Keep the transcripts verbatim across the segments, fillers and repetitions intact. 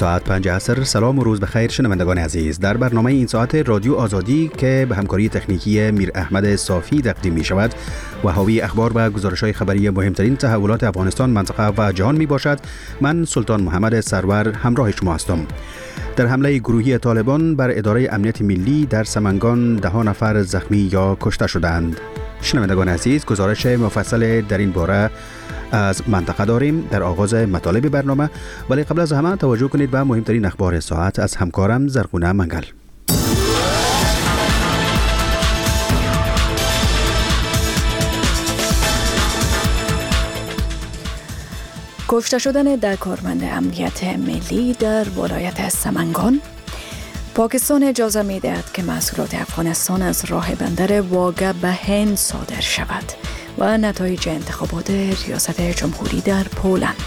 ساعت پنج عصر. سلام و روز بخیر شنوندگان عزیز. در برنامه این ساعت رادیو آزادی که به همکاری تکنیکی میر احمد صافی تقدیم می شود و حاوی اخبار و گزارش‌های خبری مهمترین تحولات افغانستان، منطقه و جهان می باشد، من سلطان محمد سرور همراه شما هستم. در حمله گروهی طالبان بر اداره امنیت ملی در سمنگان ده نفر زخمی یا کشته شدند. شنوندگان عزیز، گزارش مفصل در این باره از منطقه داریم در آغاز مطالب برنامه، ولی قبل از همه توجه کنید به مهمترین اخبار ساعت از همکارم زرغونه منگل. کشته شدن ده کارمند امنیت ملی در ولایت سمنگان. پاکستان اجازه می دهد که محصولات افغانستان از راه بندر واگه به هند صادر شود. و نتایج انتخابات ریاست جمهوری در پولند.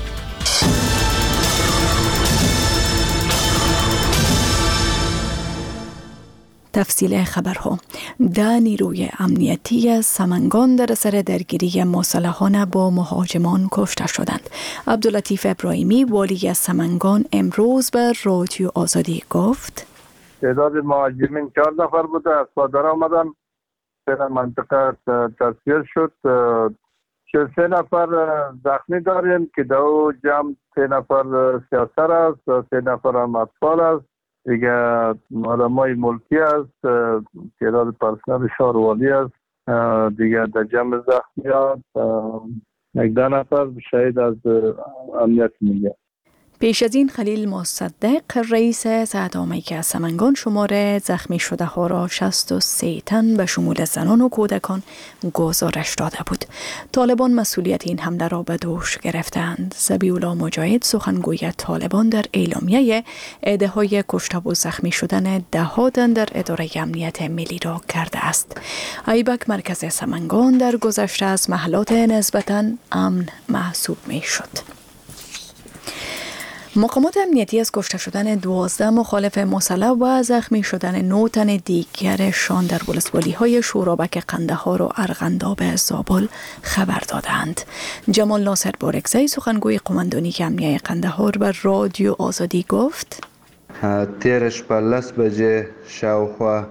تفصیل خبرها. ده نیروی امنیتی سمنگان در اثر درگیری مسلحانه با مهاجمان کشته شدند. عبداللطیف ابراهیمی والی سمنگان امروز به رادیو آزادی گفت: تعداد مهاجمین چهار نفر بوده، از صادر آمدن، در منطقه تصویر شد. سه نفر زخمی داریم که دو جمع سه نفر سیاسر است، سه نفر هم اطفال است، دیگه آدمای ملکی است، تعداد پرسنل شهروالی است، دیگه در جمع زخمیات یک ده نفر شهید از امنیت ملی. پیش از این خلیل مصدق رئیس سعدآمیک سمنگان شماره زخمی شده ها را شصت و سه تن به شمول زنان و کودکان گزارش داده بود. طالبان مسئولیت این حمله را به دوش گرفتند. ذبیح‌الله مجاهد سخنگوی طالبان در اعلامیه عده‌های کشته و زخمی شدن ده ها تن در اداره امنیت ملی را کرده است. ایبک مرکز سمنگان در گذشته از محلات نسبتاً امن محسوب می شد. مقامات امنیتی از کشته شدن دوازده مخالف مسلح و زخمی شدن نه تن دیگرشان در ولسوالی‌های شورابک قندهار و ارغنداب زابل خبر دادند. جمال ناصر بارکزی سخنگوی قماندانی امنیه قندهار به رادیو آزادی گفت: تیرش به لس بجه شاوخوا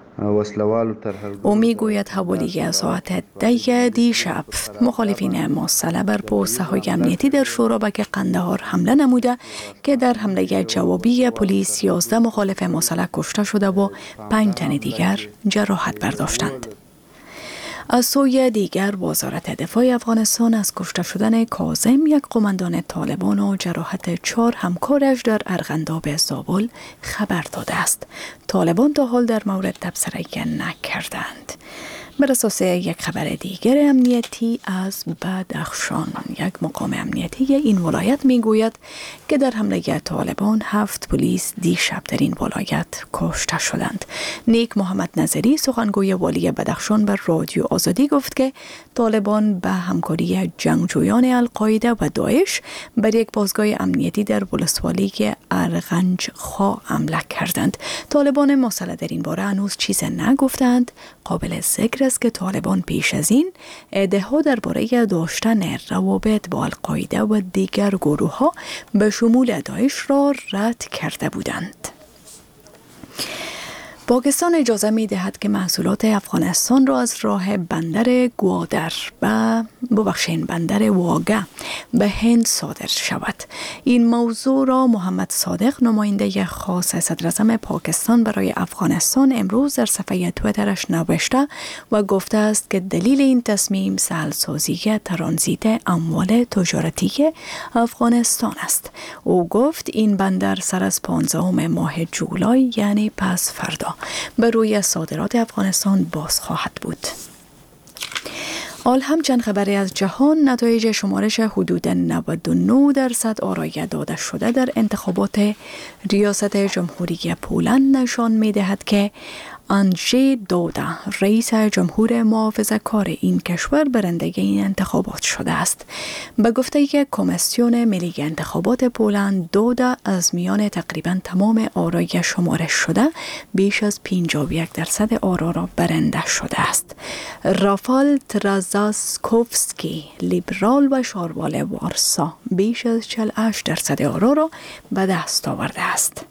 او میگوید حوالی ساعت ده دیشب مخالفین مسلح بر پست‌های امنیتی در شورابک قندهار حمله نموده که در حمله جوابی پلیس یازده مخالف مسلح کشته شده و پنج تن دیگر جراحت برداشتند. از سوی دیگر وزارت دفاع افغانستان از کشته شدن کاظم یک قماندان طالبان و جراحت چهار همکارش در ارغنداب زابل خبر داده است. طالبان تا حال در مورد تبصره نکردند. بر اساس یک خبر دیگر امنیتی از بدخشان، یک مقام امنیتی این ولایت میگوید که در حمله طالبان هفت پلیس دیشب در این ولایت کشته شدند. نیک محمد نظری سخنگوی والی بدخشان بر رادیو آزادی گفت که طالبان به همکاری جنگجویان القاعده و داعش بر یک بازگاه امنیتی در ولسوالی ارغنج خا حمله کردند. طالبان مسلح در این باره هنوز چیز نگفتند. قابل ذکر است که طالبان پیش از این ادعا درباره داشتن روابط با القاعده و دیگر گروه ها به شمول داعش را رد کرده بودند. پاکستان اجازه می دهد که محصولات افغانستان را از راه بندر گوادر و ببخشین بندر واگه به هند صادر شود. این موضوع را محمد صادق نماینده خاص صدر اعظم پاکستان برای افغانستان امروز در صفحه تویترش نوشته و گفته است که دلیل این تصمیم سهل‌سازی ترانزیت اموال تجارتی افغانستان است. او گفت این بندر سر از پانزدهم ماه جولای یعنی پس فردا بر روی صادرات افغانستان باز خواهد بود. حال هم چند خبری از جهان. نتایج شمارش حدود نود و نه درصد آرای داده شده در انتخابات ریاست جمهوری پولند نشان می دهد که آندژی دودا رئیس جمهور محافظه‌کار این کشور برنده این انتخابات شده است. به گفته که کمیسیون ملی انتخابات پولند، دودا از میان تقریبا تمام آرای شمارش شده بیش از پنجاه و یک درصد آرا را برنده شده است. رافال ترازاسکوفسکی لیبرال و شاروال وارسا بیش از چهل و هشت درصد آرا را به دست آورده است.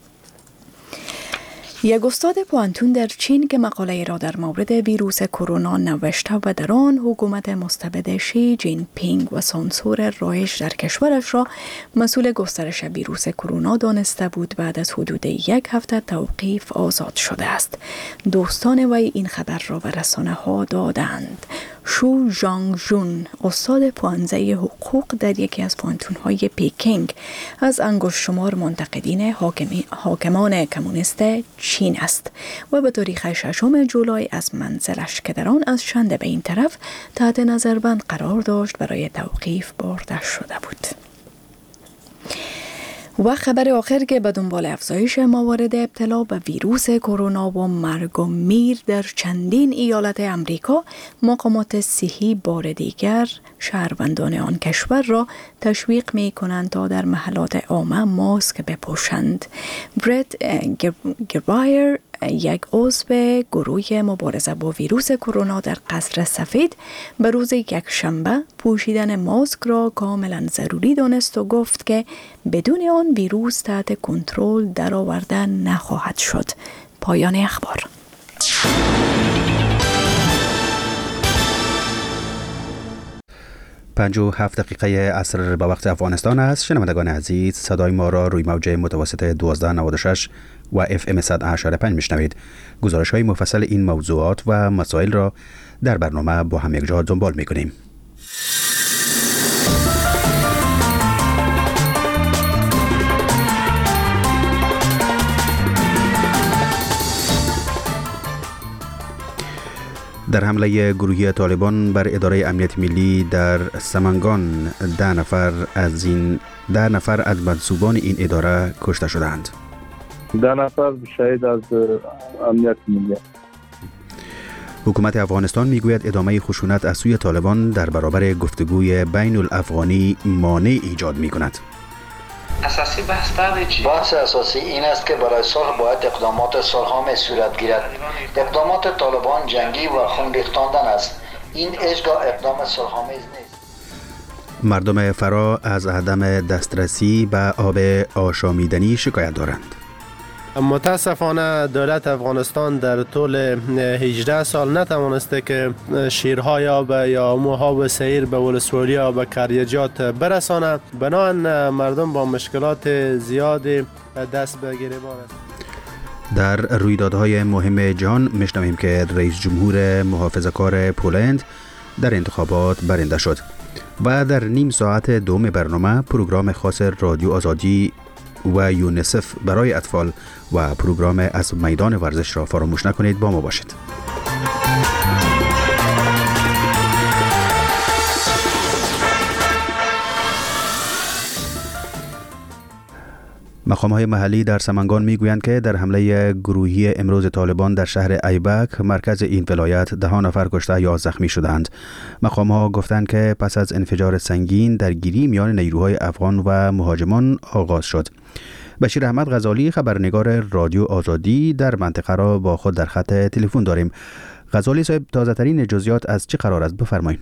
یک استاد پوانتون در چین که مقاله را در مورد ویروس کرونا نوشته و در آن حکومت مستبد شی جین پینگ و سانسور رایج در کشورش را مسئول گسترش ویروس کرونا دانسته بود، بعد از حدود یک هفته توقیف آزاد شده است. دوستان وی این خبر را به رسانه ها دادند. شو ژانگ ژون، استاد پانزده حقوق در یکی از پوانتون های پیکینگ، از انگشت شمار منتقدین حاکمان کمونیست چین است و به تاریخ ششم جولای از منزلش که در آن از شنبه به این طرف تحت نظربند قرار داشت برای توقیف برده شده بود. و خبر آخر که به دنبال افزایش موارد ابتلا به ویروس کرونا و مرگ و میر در چندین ایالت امریکا، مقامات صحی بار دیگر شهروندان آن کشور را تشویق می کنند تا در محلات عامه ماسک بپوشند. برت گروایر، یک عضو گروه مبارزه با ویروس کرونا در قصر سفید، به روز یک شنبه پوشیدن ماسک را کاملا ضروری دانست و گفت که بدون آن ویروس تحت کنترل درآورده نخواهد شد. پایان اخبار. پنج و هفت دقیقه عصر به وقت افغانستان است. شنوندگان عزیز، صدای ما را روی موج متوسط دوازده نود و شش و اف ام صد و هشت و پنج میشنوید. گزارش های مفصل این موضوعات و مسائل را در برنامه با هم یکجا دنبال میکنیم. در حمله گروهی طالبان بر اداره امنیت ملی در سمنگان، ده نفر از این ده نفر از منصوبان این اداره کشته شدند. ده نفر شهید از امنیت ملی. حکومت افغانستان میگوید ادامه خشونت از سوی طالبان در برابر گفتگوی بین الافغانی مانع ایجاد میکند. اساسی بحث در چی؟ بحث اساسی این است که برای صلح باید اقدامات صلح‌آمیز صورت گیرد. اقدامات طالبان جنگی و خون ریختاندن است. این هیچگاه اقدام صلح‌آمیز نیست. مردم فرا از عدم دسترسی به آب آشامیدنی شکایت دارند. متاسفانه دولت افغانستان در طول هجده سال نتوانسته که شیرهای آب یا موها سیر به ولسوالی و کریجات برسانه. بنابراین مردم با مشکلات زیادی دست به گریبان است. در رویدادهای مهم جهان میشنویم که رئیس جمهور محافظه‌کار پولند در انتخابات برنده شد و در نیم ساعت دوم برنامه پروگرام خاص رادیو آزادی و یونیسف برای اطفال و پروگرام از میدان ورزش را فراموش نکنید. با ما باشید. مقام‌های محلی در سمنگان میگویند که در حمله گروهی امروز طالبان در شهر ایبک، مرکز این ولایت، ده نفر کشته یا زخمی شدند. مقام‌ها گفتند که پس از انفجار سنگین درگیری میان نیروهای افغان و مهاجمان آغاز شد. بشیر احمد غزالی، خبرنگار رادیو آزادی در منطقه را با خود در خط تلفن داریم. غزالی صاحب، تازه ترین جزئیات از چه قرار است؟ بفرمایید.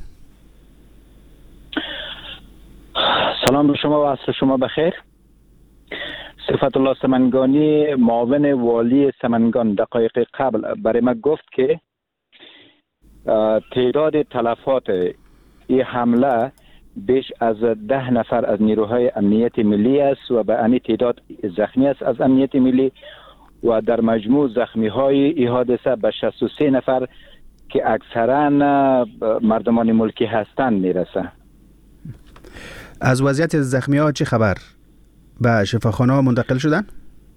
سلام به شما و عصر شما بخیر. صفت الله سمنگانی، معاون والی سمنگان، دقایق قبل برای ما گفت که تعداد تلفات این حمله بیش از ده نفر از نیروهای امنیت ملی است و به این تعداد زخمی است از امنیت ملی و در مجموع زخمی های این حادثه به شصت و سه نفر که اکثرا مردمان ملکی هستند میرسه. از وضعیت زخمی ها چه خبر؟ به شفاخانه منتقل شدن؟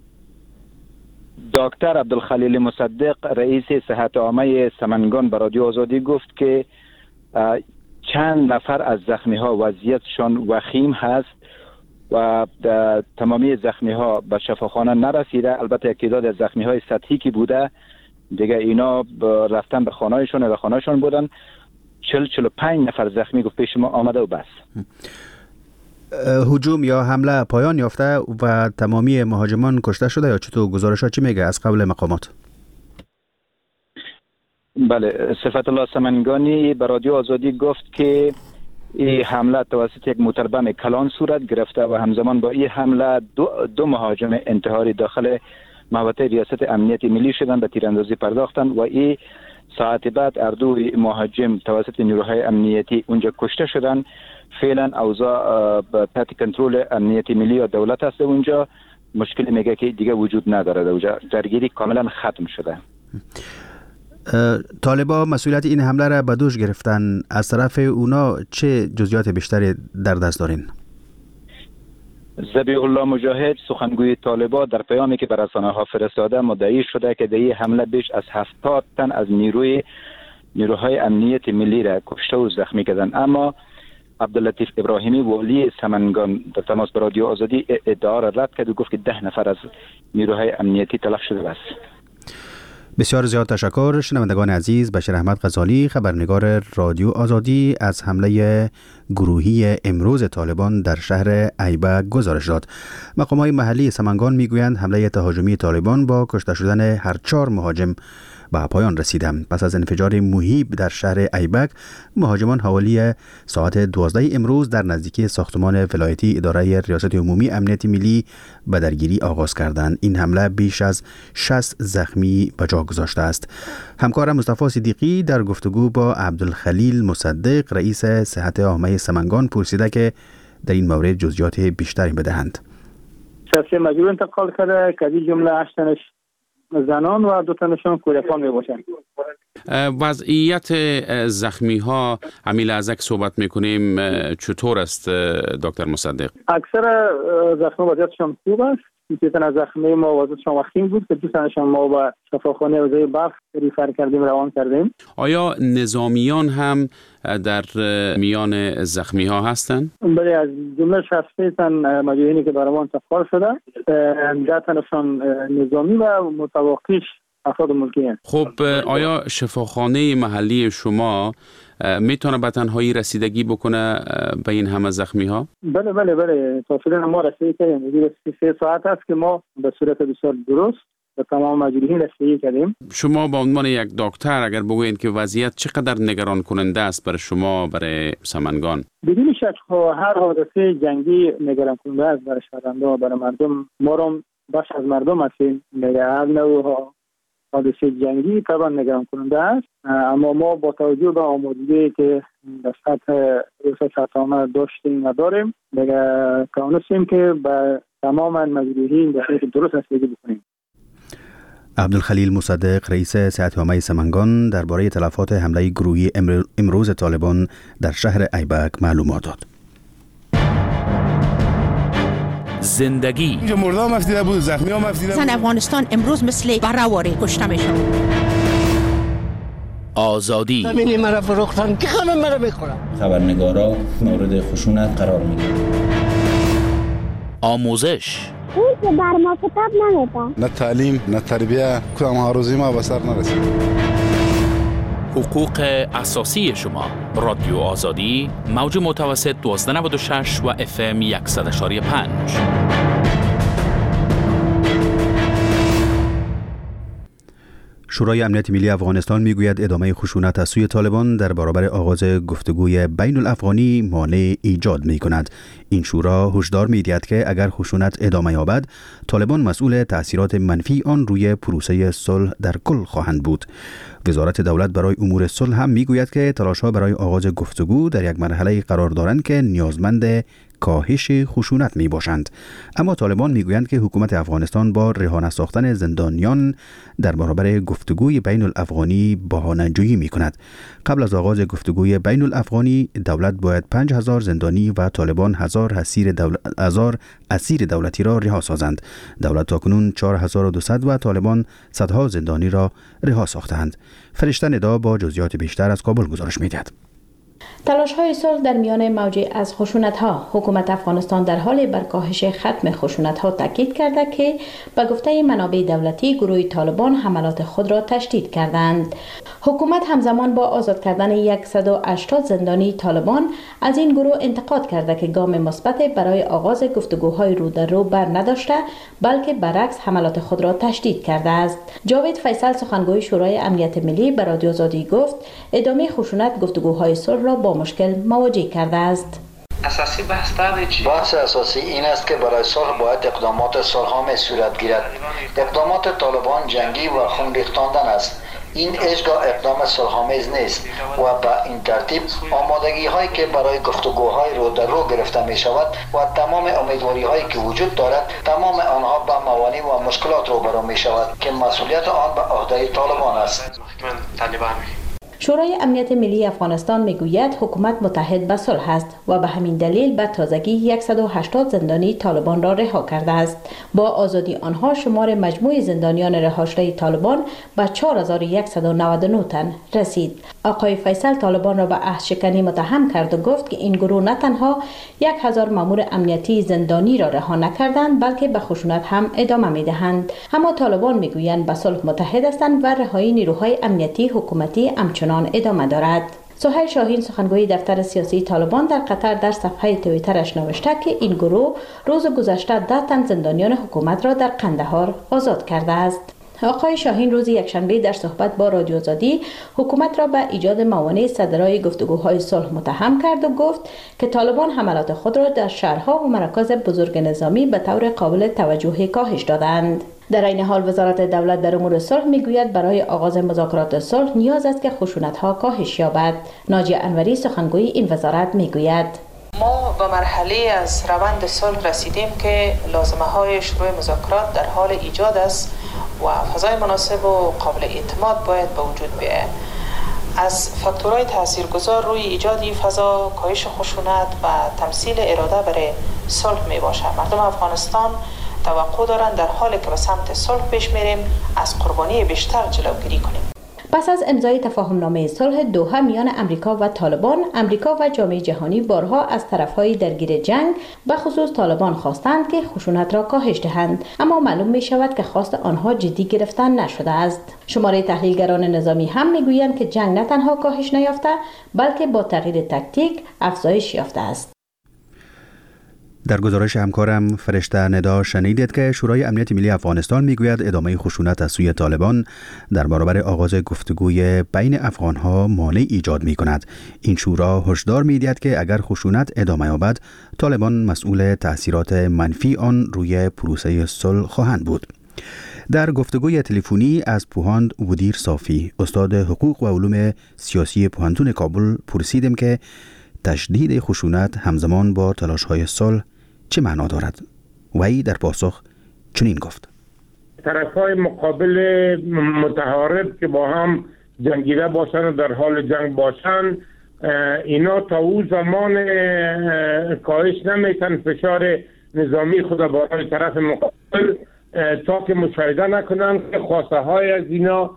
دکتر عبدالخلیل مصدق، رئیس صحت عامه سمنگان، به رادیو آزادی گفت که چند نفر از زخمی ها وضعیتشان وخیم هست و تمامی زخمی ها به شفاخانه نرسیده. البته یک تعداد از زخمی های سطحی که بوده دیگه اینا رفتن به خانه‌شون و خانه‌شون بودن. چهل چهل و پنج نفر زخمی گفت پیش ما آمده و بس. هجوم یا حمله پایان یافته و تمامی مهاجمان کشته شده یا چطور؟ گزارشات چی میگه از قبل مقامات؟ بله، صفت الله سمنگانی به رادیو آزادی گفت که این حمله توسط یک موتربم کلان صورت گرفته و همزمان با این حمله دو, دو مهاجم انتحاری داخل محوطه ریاست امنیت ملی شدن، به تیراندازی پرداختن و این ساعت بعد اردو مهاجم توسط نیروهای امنیتی اونجا کشته شدن. فعلا اوضاع تحت کنترل امنیت ملی و دولت است. اونجا مشکلی میگه که دیگه وجود نداره، اونجا درگیری کاملا ختم شده. طالبا مسئولیت این حمله را به دوش گرفتن. از طرف اونا چه جزئیات بیشتری در دست دارین؟ ذبیح الله مجاهد سخنگوی طالبا در پیامی که به رسانه‌ها فرستاده مدعی شده که در این حمله بیش از هفتاد تن از نیروی نیروهای امنیت ملی را کشته و زخمی کردند. اما عبداللطیف ابراهیمی والی سمنگان در تماس با رادیو آزادی ادعا را رد کرد و گفت که ده نفر از نیروهای امنیتی تلف شده است. بسیار زیاد تشکر. شنوندگان عزیز، بشیر احمد غزالی، خبرنگار رادیو آزادی، از حمله گروهی امروز طالبان در شهر ایبک گزارش داد. مقام‌های محلی سمنگان میگویند حمله تهاجمی طالبان با کشته شدن هر چهار مهاجم به پایان رسیده. پس از انفجار مهیب در شهر ایبک، مهاجمان حوالی ساعت دوازده امروز در نزدیکی ساختمان ولایتی اداره ریاست عمومی امنیت ملی به درگیری آغاز کردند. این حمله بیش از شصت زخمی به جا گذاشته است. همکارم مصطفی صدیقی در گفتگو با عبدالخلیل مصدق رئیس صحت عامه سمنگان پرسیده که در این مورد جزئیات بیشتری بدهند. شخصی مجبور انتقال کرده که این جمله هشتنش زنان و دو تنشون کودکان می باشند. وضعیت زخمی ها همین لحظه که صحبت میکنیم چطور است دکتر مصدق؟ اکثر زخمی وضعیتشون خوب است. یک تن از زخمی ما وضعیتشون وخیم بود که دو تنشون ما به شفاخانه وزیر بلخ ریفر کردیم، روان کردیم. آیا نظامیان هم در میان زخمی ها هستند؟ بله، از جمله شصت تن مجروحینی که برای ما انتقال شده، ده تنشون نظامی و متوقعش افراد ملکی هستند. خب آیا شفاخانه محلی شما میتونه به تنهایی رسیدگی بکنه به این همه زخمی ها؟ بله بله بله تا فعلا ما رسیدگی کردیم. سه ساعت است که ما به صورت بسیار درست به تمام مجروحین رسیدگی کردیم. شما به عنوان یک دکتر اگر بگویید که وضعیت چقدر نگران کننده است برای شما، برای سمنگان؟ بدون شک هر حادثه جنگی نگران کننده است برای شهروندان و برای مردم. ما رو بخش از مردم هستیم. هر نوع حادثه جنگی طبعا نگران کننده است، اما ما با توجه به آمادگی که در سطح ریاست عامه داشتیم و داریم دیگه کانستیم که به تمام مجروحین به صورت درست رسیدگی بکنیم. عبدالخلیل مصدق رئیس صحت عامه سمنگان درباره تلفات حمله گروهی امروز طالبان در شهر ایبک معلومات داد. زندگی اینجا مردم مفتیده بود، زخمی ها مفتیده بود. زن افغانستان امروز مثل برهواری کشته میشن. آزادی همینی مرا فروختن که همه مرا میخورن. خبرنگارا مورد خشونت قرار میگیرن. آموزش اون که بر ما کتاب نمیده. نه تعلیم نه تربیه، کدام هاروزی ما به سر نرسید. حقوق اساسی شما. رادیو آزادی موج متوسط دوازده نود و شش و اف ام صد و پنج. شورای امنیت ملی افغانستان میگوید ادامه خشونت از سوی طالبان در برابر آغاز گفتگوی بین الافغانی مانع ایجاد می کند. این شورا هشدار می دهد که اگر خشونت ادامه یابد، طالبان مسئول تأثیرات منفی آن روی پروسه صلح در کل خواهند بود. وزارت دولت برای امور صلح هم میگوید که تلاش‌ها برای آغاز گفتگو در یک مرحله قرار دارند که نیازمند کاهش خشونت می باشند. اما طالبان میگویند که حکومت افغانستان با رها ساختن زندانیان در برابر گفتگوی بین الافغانی بهانه‌جویی می کند. قبل از آغاز گفتگوی بین الافغانی، دولت باید پنج هزار زندانی و طالبان هزار اسیر دولت هزار اسیر دولتی را رها سازند. دولت تاکنون چهار هزار و دویست و طالبان صدها زندانی را رها ساختند. فرشته ندا با جزئیات بیشتر از کابل گزارش می‌دهد. تلاش‌های صلح در میان موج از خشونت‌ها. حکومت افغانستان در حال بر کاهش ختم خشونت‌ها تاکید کرده که به گفته منابع دولتی گروه طالبان حملات خود را تشدید کردند. حکومت همزمان با آزاد کردن صد و هشتاد زندانی طالبان از این گروه انتقاد کرده که گام مثبت برای آغاز گفتگوهای رو در رو بر نداشته، بلکه برعکس حملات خود را تشدید کرده است. جاوید فیصل سخنگوی شورای امنیت ملی به رادیو آزادی گفت ادامه خشونت گفتگوهای صلح را با مشکل مواجه کرده است. اساسی بحث چی؟ بحث اساسی این است که برای صلح باید اقدامات صلح‌آمیز صورت گیرد. اقدامات طالبان جنگی و خون ریختاندن است. این هیچگاه اقدام صلح‌آمیز نیست و به این ترتیب آمادگی هایی که برای گفتگوهای رو در رو گرفته می شود و تمام امیدواری هایی که وجود دارد، تمام آنها به موانع و مشکلات روبرو می شود که مسئولیت آن به عهده طالبان است. شورای امنیت ملی افغانستان میگوید حکومت متحد به صلح است و به همین دلیل به تازگی صد و هشتاد زندانی طالبان را رها کرده است. با آزادی آنها شمار مجموع زندانیان رها شده طالبان به چهار هزار و صد و نود و نه تن رسید. آقای فیصل طالبان را به عهد شکنی متهم کرد و گفت که این گروه نه تنها یک هزار مامور امنیتی زندانی را رها نکردند، بلکه به خشونت هم ادامه میدهند. اما طالبان میگویند به صلح متحد هستند و رهایی نیروهای امنیتی حکومتی همچنان ادامه دارد. سهیل شاهین سخنگوی دفتر سیاسی طالبان در قطر در صفحه توییترش نوشته که این گروه روز گذشته ده تن زندانیان حکومت را در قندهار آزاد کرده است. آقای شاهین روز یکشنبه در صحبت با رادیو آزادی حکومت را به ایجاد موانع صدرای گفتگوهای صلح متهم کرد و گفت که طالبان حملات خود را در شهرها و مراکز بزرگ نظامی به طور قابل توجه کاهش دادند. در این حال وزارت دولت در امور صلح میگوید برای آغاز مذاکرات صلح نیاز است که خشونت‌ها کاهش یابد. ناجیه انوری سخنگوی این وزارت میگوید ما به مرحله از روند صلح رسیدیم که لازمه‌های شروع مذاکرات در حال ایجاد است و فضای مناسب و قابل اعتماد باید به وجود بیاید. از فاکتورهای تاثیرگذار روی ایجاد این فضا کاهش خشونت و تمثیل اراده برای صلح می باشد. مردم افغانستان توقع دارند در حالی که به سمت صلح پیش میریم از قربانی بیشتر جلوگیری کنیم. پس از امضای تفاهمنامه صلح دوحه میان امریکا و طالبان، امریکا و جامعه جهانی بارها از طرفهای درگیر جنگ به خصوص طالبان خواستند که خشونت را کاهش دهند، اما معلوم می شود که خواست آنها جدی گرفتن نشده است. شماره تحلیلگران نظامی هم میگویند که جنگ نه تنها کاهش نیافته، بلکه با تغییر تاکتیک افزایش یافته است. در گزارش همکارم فرشته ندا شنیدید که شورای امنیت ملی افغانستان میگوید ادامه خشونت از سوی طالبان در برابر آغاز گفتگوی بین افغانها مانع ایجاد می کند. این شورا هشدار می‌دهد که اگر خشونت ادامه یابد، طالبان مسئول تأثیرات منفی آن روی پروسه صلح خواهند بود. در گفتگوی تلفنی از پوهاند ودیر صافی، استاد حقوق و علوم سیاسی پوهنتون کابل، پرسیدیم که تشدید خشونت همزمان با تلاش‌های صلح چه معنا دارد؟ وی در پاسخ چنین گفت: طرف‌های مقابل متحارب که با هم جنگیده باشند و در حال جنگ باشند، اینا تا او زمان کاهش نمیتن فشار نظامی خود برای طرف مقابل تا که مشاهده نکنند که خواسته های از اینا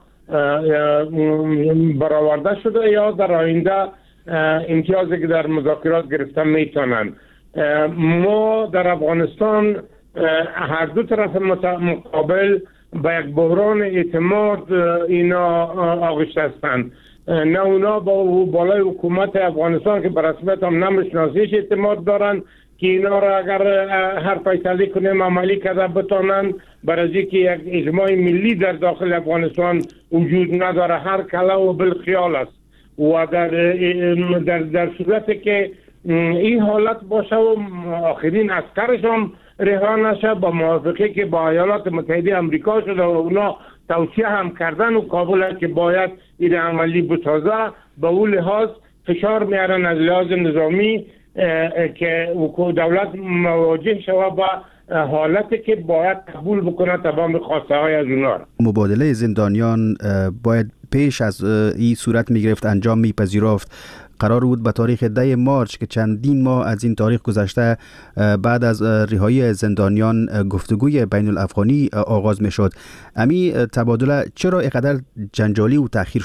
برآورده شده یا در آینده امتیازی که در مذاکرات گرفتن میتونند. ما در افغانستان هر دو طرف مقابل به یک بحران اعتماد اینا آغشته هستند. نه اونا با بالای حکومت افغانستان که به رسمیت هم نمیشناسیش اعتماد دارند که اینا را اگر هر فیصله کنیم عملی کرده بتانند، برای که یک اجماع ملی در داخل افغانستان وجود نداره، هر کله و بالخیال است. و در در در صورتی که این حالت باشه و آخرین عسکرش هم رها نشه، با موافقه که با ایالات متحده آمریکا شده و اونا توصیه هم کردن و کابل که باید این عملی بسازه، به اون لحاظ فشار میارن از لحاظ نظامی که دولت مواجه شوه با حالتی که باید قبول بکنه تمام خواسته های از اونا. مبادله زندانیان باید پیش از این صورت میگرفت، انجام میپذیرفت. قرار بود به تاریخ ده مارچ که چندین ماه از این تاریخ گذشته بعد از رهایی زندانیان گفتگوی بین الافغانی آغاز میشد. امی تبادله چرا اینقدر جنجالی و تأخیر شده؟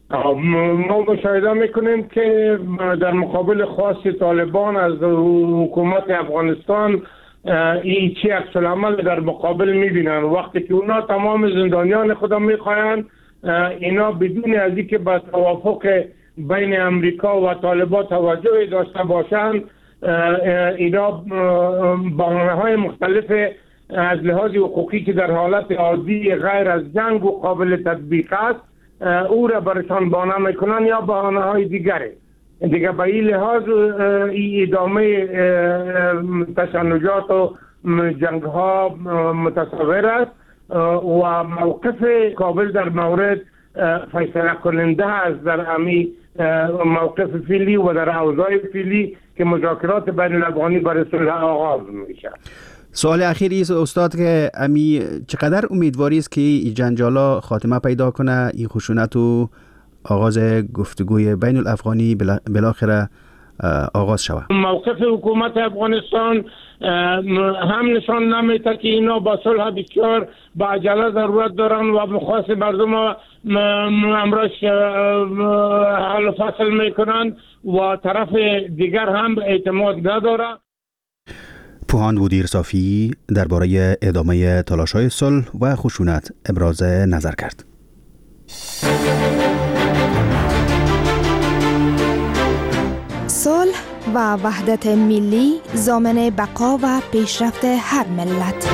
ما مشاهده میکنیم که در مقابل خواست طالبان از حکومت افغانستان این چی عکس العمل در مقابل میبینن. وقتی که اونا تمام زندانیان خدا میخواین، اینا بدون از اینکه به توافق بین امریکا و طالبان توجه داشته باشند، اینا بهانه‌های مختلف از لحاظ حقوقی که در حالت عادی غیر از جنگ و قابل تطبیق است او را برشان بهانه میکنن یا بهانه‌های دیگره. دیگه به این لحاظ این ادامه تشنجات و جنگ ها متصور است و موقف کابل در مورد فیصله کننده است در امی موقف فعلی و در اوضاع فعلی که مذاکرات بین الافغانی برای صلح آغاز میشه. سوال اخیری است استاد که امی چقدر امیدواری است که این جنجالا خاتمه پیدا کنه، این خشونت و آغاز گفتگوی بین الافغانی بالاخره آغاز شود؟ موقف حکومت افغانستان هم نشان نمیده که اینا با صلح بسیار با عجله ضرورت دارن و مخواست مردم امرش حل و فصل میکنن و طرف دیگر هم اعتماد نداره. پوهاند بودیر صافی درباره ادامه تلاش‌های صلح و خشونت ابراز نظر کرد. صلح و وحدت ملی ضامن بقا و پیشرفت هر ملت.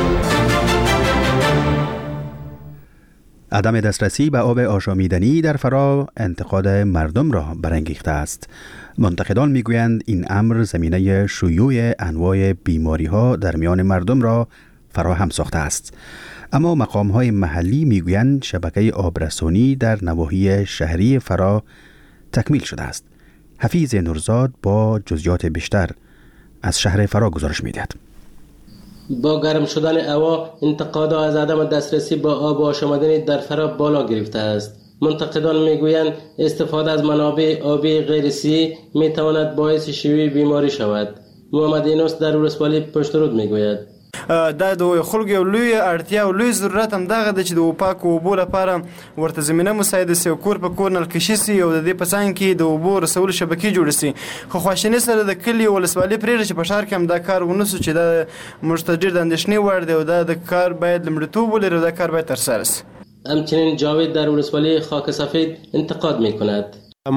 عدم دسترسی به آب آشامیدنی در فرا انتقاد مردم را برانگیخته است. منتقدان میگویند این امر زمینه شیوع انواع بیماری‌ها در میان مردم را فراهم ساخته است. اما مقام‌های محلی میگویند شبکه آبرسانی در نواحی شهری فرا تکمیل شده است. حفیظ نورزاد با جزئیات بیشتر از شهر فرا گزارش می‌دهد. با گرم شدن هوا انتقادها از عدم دسترسی با آب آشامیدنی در فرا بالا گرفته است. منتقدان میگویند استفاده از منابع آبی غیر صحی میتواند باعث شیوع بیماری شود. محمد اینوس در ولسوالی پشترود میگوید دا د خلکو یو لوی اړتیا او لوی ضرورت هم دغه د چې د پاکو اوبو لپاره ورته زمینه مساعده سي او کور په کور نلکشي سي او د دې په څنګ کې د اوبو رسول شبکې جوړ سي. خو خواشیني سره د کلي ولسوالۍ پرېږدي چې په ښار کې هم دا کار ونسو چې دا موږ ته ډېر د اندېښنې وړ دی او دا د کار باید لومړیتوب ولري او دا کار باید ترسره سي. همچنین جاوید در ولسوالی خاک سفید انتقاد میکند.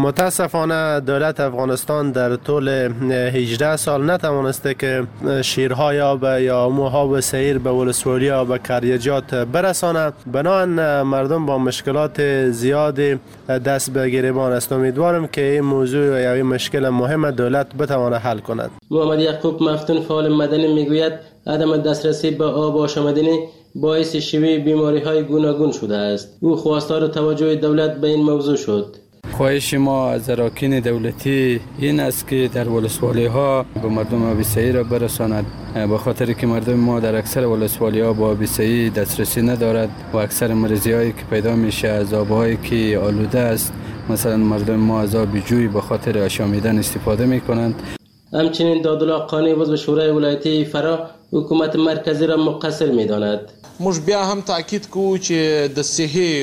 متاسفانه دولت افغانستان در طول هجده سال نتوانسته که شیرهای آب یا موها سیر به ولسوالی و به کریجات برسانه. بنابراین مردم با مشکلات زیاد دست به گریبان است. امیدوارم که این موضوع یا این مشکل مهم دولت بتواند حل کند. محمد یعقوب مفتون فعال مدنی میگوید عدم دسترسی به آب آشامیدنی باعث شیوع بیماری‌های گوناگون شده است. او خواستار توجه دولت به این موضوع شد. خواهش ما از اراکین دولتی این است که در ولسوالی ها به مردم آب صحی را برساند، به خاطر که مردم ما در اکثر ولسوالی ها با آب صحی دسترسی ندارد و اکثر مریضی هایی که پیدا میشه از آبهایی که آلوده است. مثلا مردم ما از آب جوی به خاطر آشامیدن استفاده میکنند. همچنین دادالله قانی عضو شورای ولایتی فرا حکومت مرکزی را مقصر میداند. موږ بیا هم تاکید کوو چې د صحي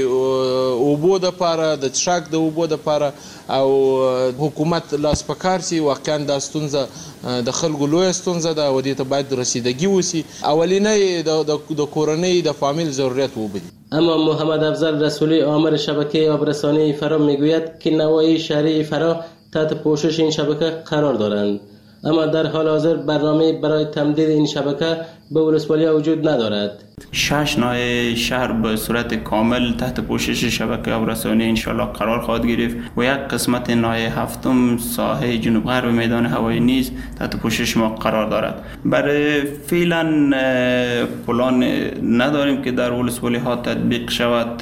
اوبو دپاره د څښاک د اوبو دپاره او حکومت لاس په کار سي. واقعا دا ستونزه د خلکو لویه ستونزه ده او دې ته باید رسیدګي وسي. اولینی د کورنۍ د فامیل ضرورت وبدي. اما محمد افضل رسولی آمر شبکه آبرسانی فرا میگوید که نواحی شهری فرا تحت پوشش این شبکه قرار دارند، اما در حال حاضر برنامه برای تمدید این شبکه به ولسوالی وجود ندارد. شش ناحیه شهر به صورت کامل تحت پوشش شبکه آبرسانی انشالله قرار خواهد گرفت و یک قسمت ناحیه هفتم ساحه جنوب غرب میدان هوایی نیز تحت پوشش ما قرار دارد. برای فعلا پلان نداریم که در ولسوالی ها تطبیق شود.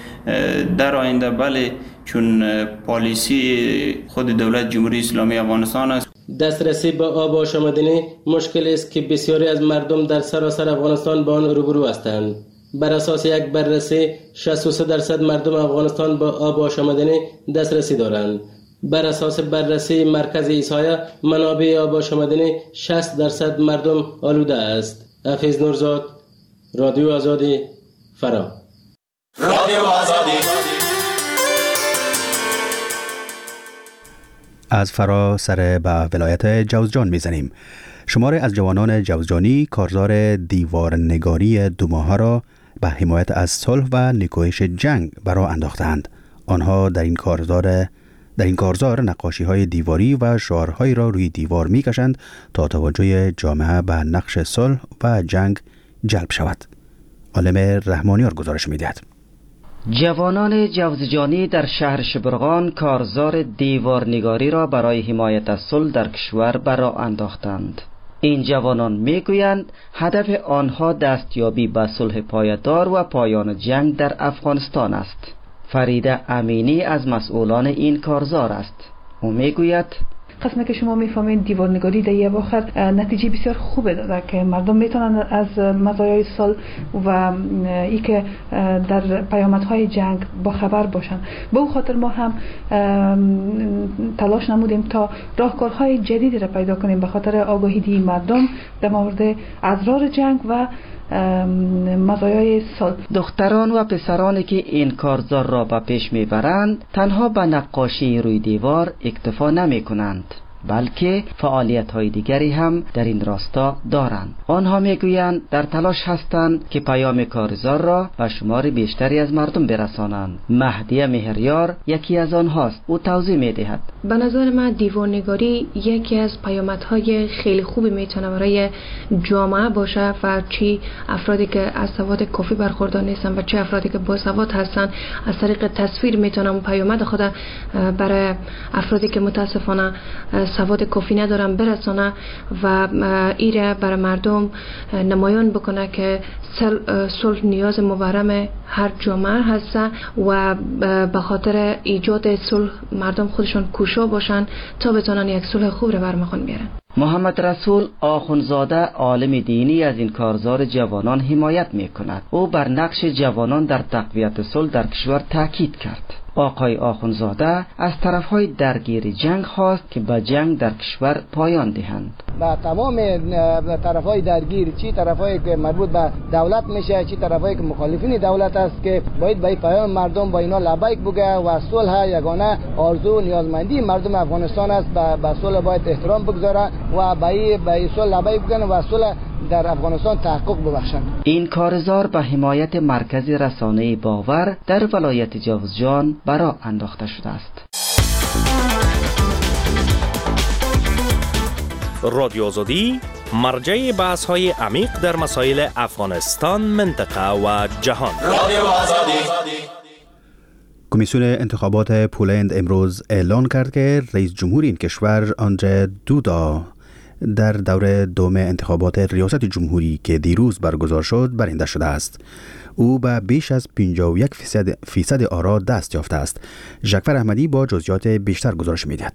در آینده بله، چون پالیسی خود دولت جمهوری اسلامی افغانستان است. دسترسی به آب آشامیدنی مشکل است که بسیاری از مردم در سراسر افغانستان با آن روبرو هستند. بر اساس یک بررسی شصت و سه درصد مردم افغانستان با آب آشامیدنی دسترسی دارند. بر اساس بررسی مرکز ایسایه منابع آب آشامیدنی شصت درصد مردم آلوده است. حفیظ نورزاد، رادیو آزادی، فرا. رادیو آزادی از فرا سر به ولایت جوزجان میزنیم. شماری از جوانان جوزجانی کارزار دیوارنگاری دو ماهه را به حمایت از صلح و نیکویش جنگ برا انداختند. آنها در این کارزار در این کارزار نقاشی های دیواری و شعارهایی را روی دیوار می کشند تا توجه جامعه به نقش صلح و جنگ جلب شود. عالم رحمانیار گزارش می دهد. جوانان جوزجانی در شهر شبرغان کارزار دیوارنگاری را برای حمایت از صلح در کشور برا انداختند. این جوانان میگویند هدف آنها دستیابی به صلح پایدار و پایان جنگ در افغانستان است. فریده امینی از مسئولان این کارزار است. او میگوید قسمه که شما میفهمید دیوارنگاری در یه آخر نتیجه بسیار خوبه داده که مردم میتونن از مزایای صلح و ای که در پیامدهای جنگ با خبر باشن. به اون خاطر ما هم تلاش نمودیم تا راهکارهای جدیدی را پیدا کنیم به خاطر آگاهی دی مردم در مورد اضرار جنگ و مزایای صلح. دختران و پسرانی که این کارزار را به پیش میبرند تنها به نقاشی روی دیوار اکتفا نمی کنند، بلکه فعالیت های دیگری هم در این راستا دارند. آنها میگویند در تلاش هستند که پیام کارزار را به شمار بیشتری از مردم برسانند. مهدی مهریار یکی از آنهاست. او توضیح میدهد. به نظر من دیوارنگاری یکی از پیامدهای خیلی خوبی میتونه برای جامعه باشه و چی افرادی که از سواد کافی برخوردار نیستن و چه افرادی که با سواد هستن از طریق تصویر میتونن پیامد خود برای افرادی که متاسفانه سواد کافی ندارن برسانه و ایره برای مردم نمایان بکنه که صلح نیاز مبرم هر جامعه هست و به خاطر ایجاد صلح مردم خودشون کوشا باشن تا بتونن یک صلح خوب رو برمخون بیارن. محمد رسول آخونزاده عالم دینی از این کارزار جوانان حمایت می کند. او بر نقش جوانان در تقویت صلح در کشور تاکید کرد. آقای آخونزاده از طرفهای درگیر جنگ خواست که به جنگ در کشور پایان دهند. با تمام طرفهای درگیر، چی طرفهایی که مربوط به دولت میشه، چی طرفهایی که مخالفین دولت است، که باید به پیام مردم با اینا لبیک بگه و صلح یگانه آرزو و نیازمندی مردم افغانستان است. به صلح باید احترام بگذاره و به به صلح لبیک بگن و صلح در افغانستان تحقق ببخشند. این کارزار به حمایت مرکز رسانه باور در ولایت جوزجان برا انداخته شده است. رادیو آزادی مرجع بحث های عمیق در مسائل افغانستان، منطقه و جهان. رادیو آزادی. کمیسیون انتخابات پولند امروز اعلان کرد که رئیس جمهور این کشور آندره دودا در دور دوم انتخابات ریاست جمهوری که دیروز برگزار شد برنده شده است. او به بیش از پنجاه و یک فیصد آرا دست یافته است. ژکفر احمدی با جزئیات بیشتر گزارش می‌دهد.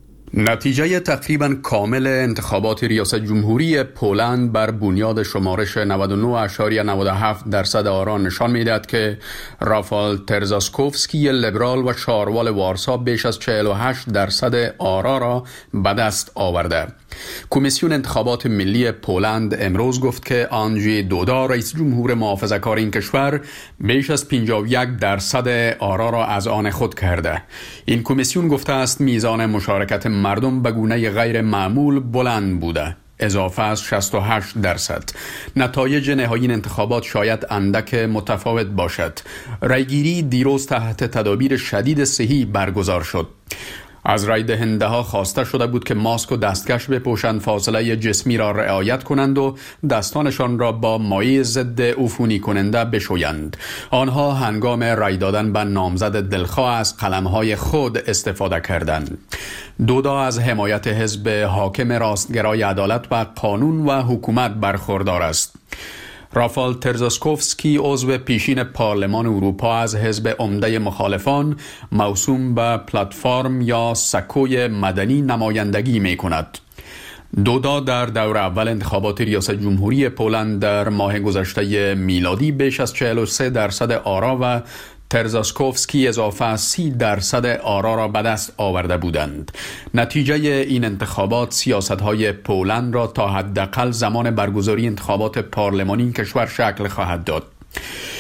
نتیجه تقریبا کامل انتخابات ریاست جمهوری پولند بر بنیاد شمارش نود و نه اشاریه نود و هفت درصد آرا نشان می‌دهد که رافال ترزاسکوفسکی لیبرال و شاروال وارسا بیش از چهل و هشت درصد آرا را به دست آورده. کمیسیون انتخابات ملی پولند امروز گفت که آندژی دودا رئیس جمهور محافظه‌کار این کشور بیش از پنجاه و یک درصد آرا را از آن خود کرده. این کمیسیون گفته است میزان مشارکت مردم به گونه غیر معمول بلند بوده، اضافه از شصت و هشت درصد. نتایج نهایی این انتخابات شاید اندک متفاوت باشد. رایگیری دیروز تحت تدابیر شدید صحی برگزار شد. از رای دهنده ها خواسته شده بود که ماسک و دستکش بپوشند، فاصله جسمی را رعایت کنند و دستانشان را با مایع ضد عفونی کننده بشویند. آنها هنگام رای دادن به نامزد دلخواه از قلمهای خود استفاده کردند. دودا از حمایت حزب حاکم راستگرای عدالت و قانون و حکومت برخوردار است. رافال ترزاسکوفسکی عضو پیشین پارلمان اروپا از حزب عمده مخالفان موسوم به پلتفرم یا سکوی مدنی نمایندگی می کند. دودا در دور اول انتخابات ریاست جمهوری پولند در ماه گذشته میلادی بیش از چهل و سه درصد آرا و ترزاسکوفسکی اضافه از سی درصد آرا را به دست آورده بودند. نتیجه این انتخابات سیاست‌های پولند را تا حداقل زمان برگزاری انتخابات پارلمانی کشور شکل خواهد داد.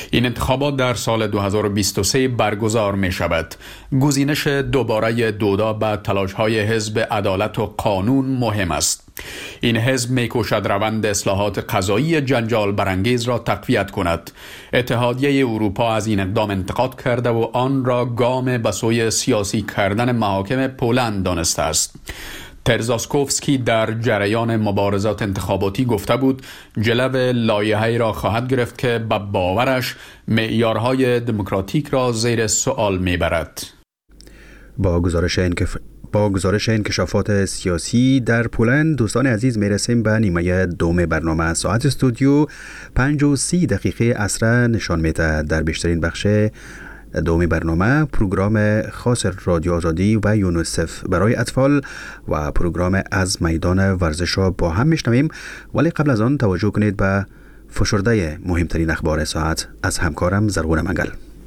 این انتخابات در سال دو هزار و بیست و سه برگزار می شود. گزینش دوباره دودا به تلاش‌های حزب عدالت و قانون مهم است. این حزب می کوشد روند اصلاحات قضایی جنجال برانگیز را تقویت کند. اتحادیه اروپا از این اقدام انتقاد کرده و آن را گام به سوی سیاسی کردن محاکم پولند دانسته است. ترزاسکوفسکی در جریان مبارزات انتخاباتی گفته بود جلو لایحه‌ای را خواهد گرفت که به باورش معیارهای دموکراتیک را زیر سوال میبرد. با گزارش انکف... با گزارش انکشافات سیاسی در پولند دوستان عزیز میرسیم به نیمه دوم برنامه. ساعت استودیو پنج و سی دقیقه عصر نشان میده. در بیشترین بخش دومی برنامه پروگرام خاص رادیو آزادی و یونیسف برای اطفال و پروگرام از میدان ورزش را با هم میشنویم، ولی قبل از آن توجه کنید به فشرده مهمترین اخبار ساعت از همکارم زرغون منگل.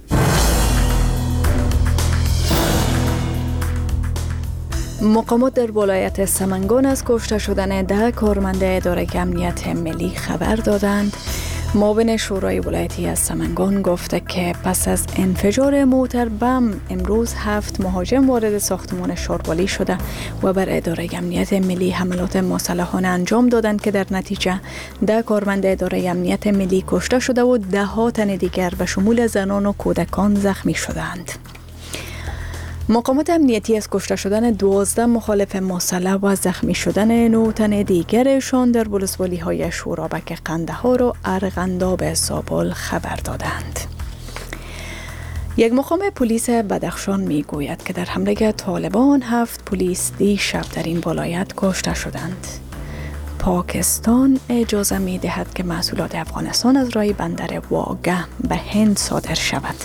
مقامات در ولایت سمنگان از کشته شدن ده کارمند اداره امنیت ملی خبر دادند. معاون شورای ولایتی از سمنگان گفته که پس از انفجار موتر بم امروز هفت مهاجم وارد ساختمان شاروالی شده و بر اداره امنیت ملی حملات مسلحانه انجام دادند که در نتیجه ده کارمند اداره امنیت ملی کشته شده و ده ها تن دیگر به شمول زنان و کودکان زخمی شدند. مقامات امنیتی از کشته شدن دوازده مخالف مسلح و زخمی شدن نه تن دیگرشان در ولسوالی های شورابک قندهار و ارغنداب زابل خبر دادند. یک مقام پلیس بدخشان می گوید که در حمله طالبان هفت پلیس دیشب در این ولایت کشته شدند. پاکستان اجازه می دهد که محصولات افغانستان از راه بندر واگه به هند صادر شود.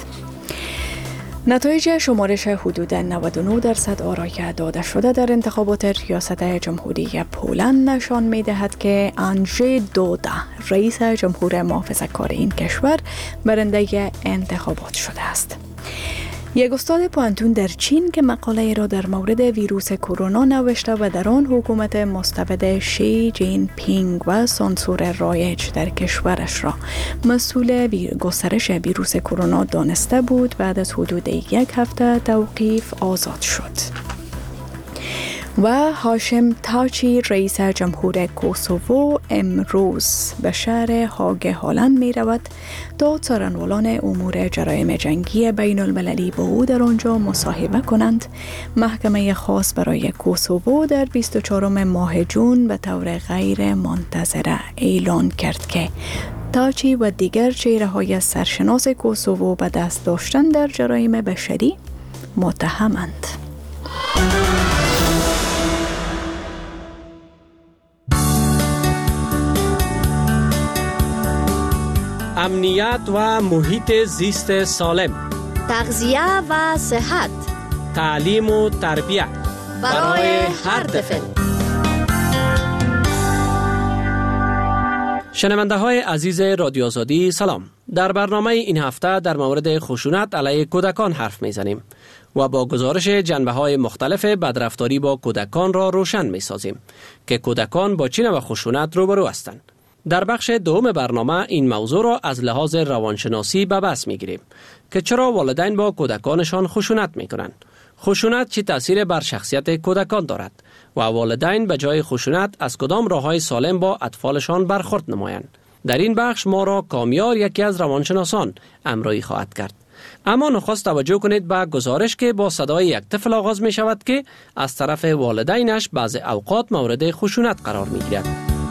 نتایج شمارش حدود نود و نه درصد آرای که داده شده در انتخابات ریاست جمهوری پولند نشان می دهد که آندژی دودا رئیس جمهور محافظه‌کار این کشور برنده انتخابات شده است. یک استاد پانتون در چین که مقاله را در مورد ویروس کرونا نوشته و در آن حکومت مستبد شی جین پینگ و سانسور رایج در کشورش را مسئول گسترش ویروس کرونا دانسته بود، بعد از حدود یک هفته توقیف آزاد شد. و هاشم تاچی رئیس جمهور کوسوو امروز به شهر هاگ هالند می رود تا څارنوالان امور جرایم جنگی بین المللی با او در آنجا مصاحبه کنند. محکمه خاص برای کوسوو در بیست و چهارم ماه جون به طور غیر منتظره اعلان کرد که تاچی و دیگر چهره‌های سرشناس کوسوو به دست داشتن در جرایم بشری متهمند. امنیت و محیط زیست سالم، تغذیه و صحت، تعلیم و تربیت برای هر طفل. شنونده های عزیز رادیو آزادی سلام. در برنامه این هفته در مورد خشونت علیه کودکان حرف میزنیم و با گزارش جنبه های مختلف بدرفتاری با کودکان را روشن می سازیم که کودکان با چه نوع خشونت روبرو هستند. در بخش دوم برنامه این موضوع را از لحاظ روانشناسی به بحث می‌گیریم که چرا والدین با کودکانشان خشونت می‌کنند، خشونت چه تأثیر بر شخصیت کودکان دارد و والدین به جای خشونت از کدام راه‌های سالم با اطفالشان برخورد نمایند. در این بخش ما را کامیار یکی از روانشناسان همراهی خواهد کرد. اما نخست توجه کنید به گزارش که با صدای یک طفل آغاز می شود که از طرف والدینش بعض اوقات مورد خشونت قرار می گیرد.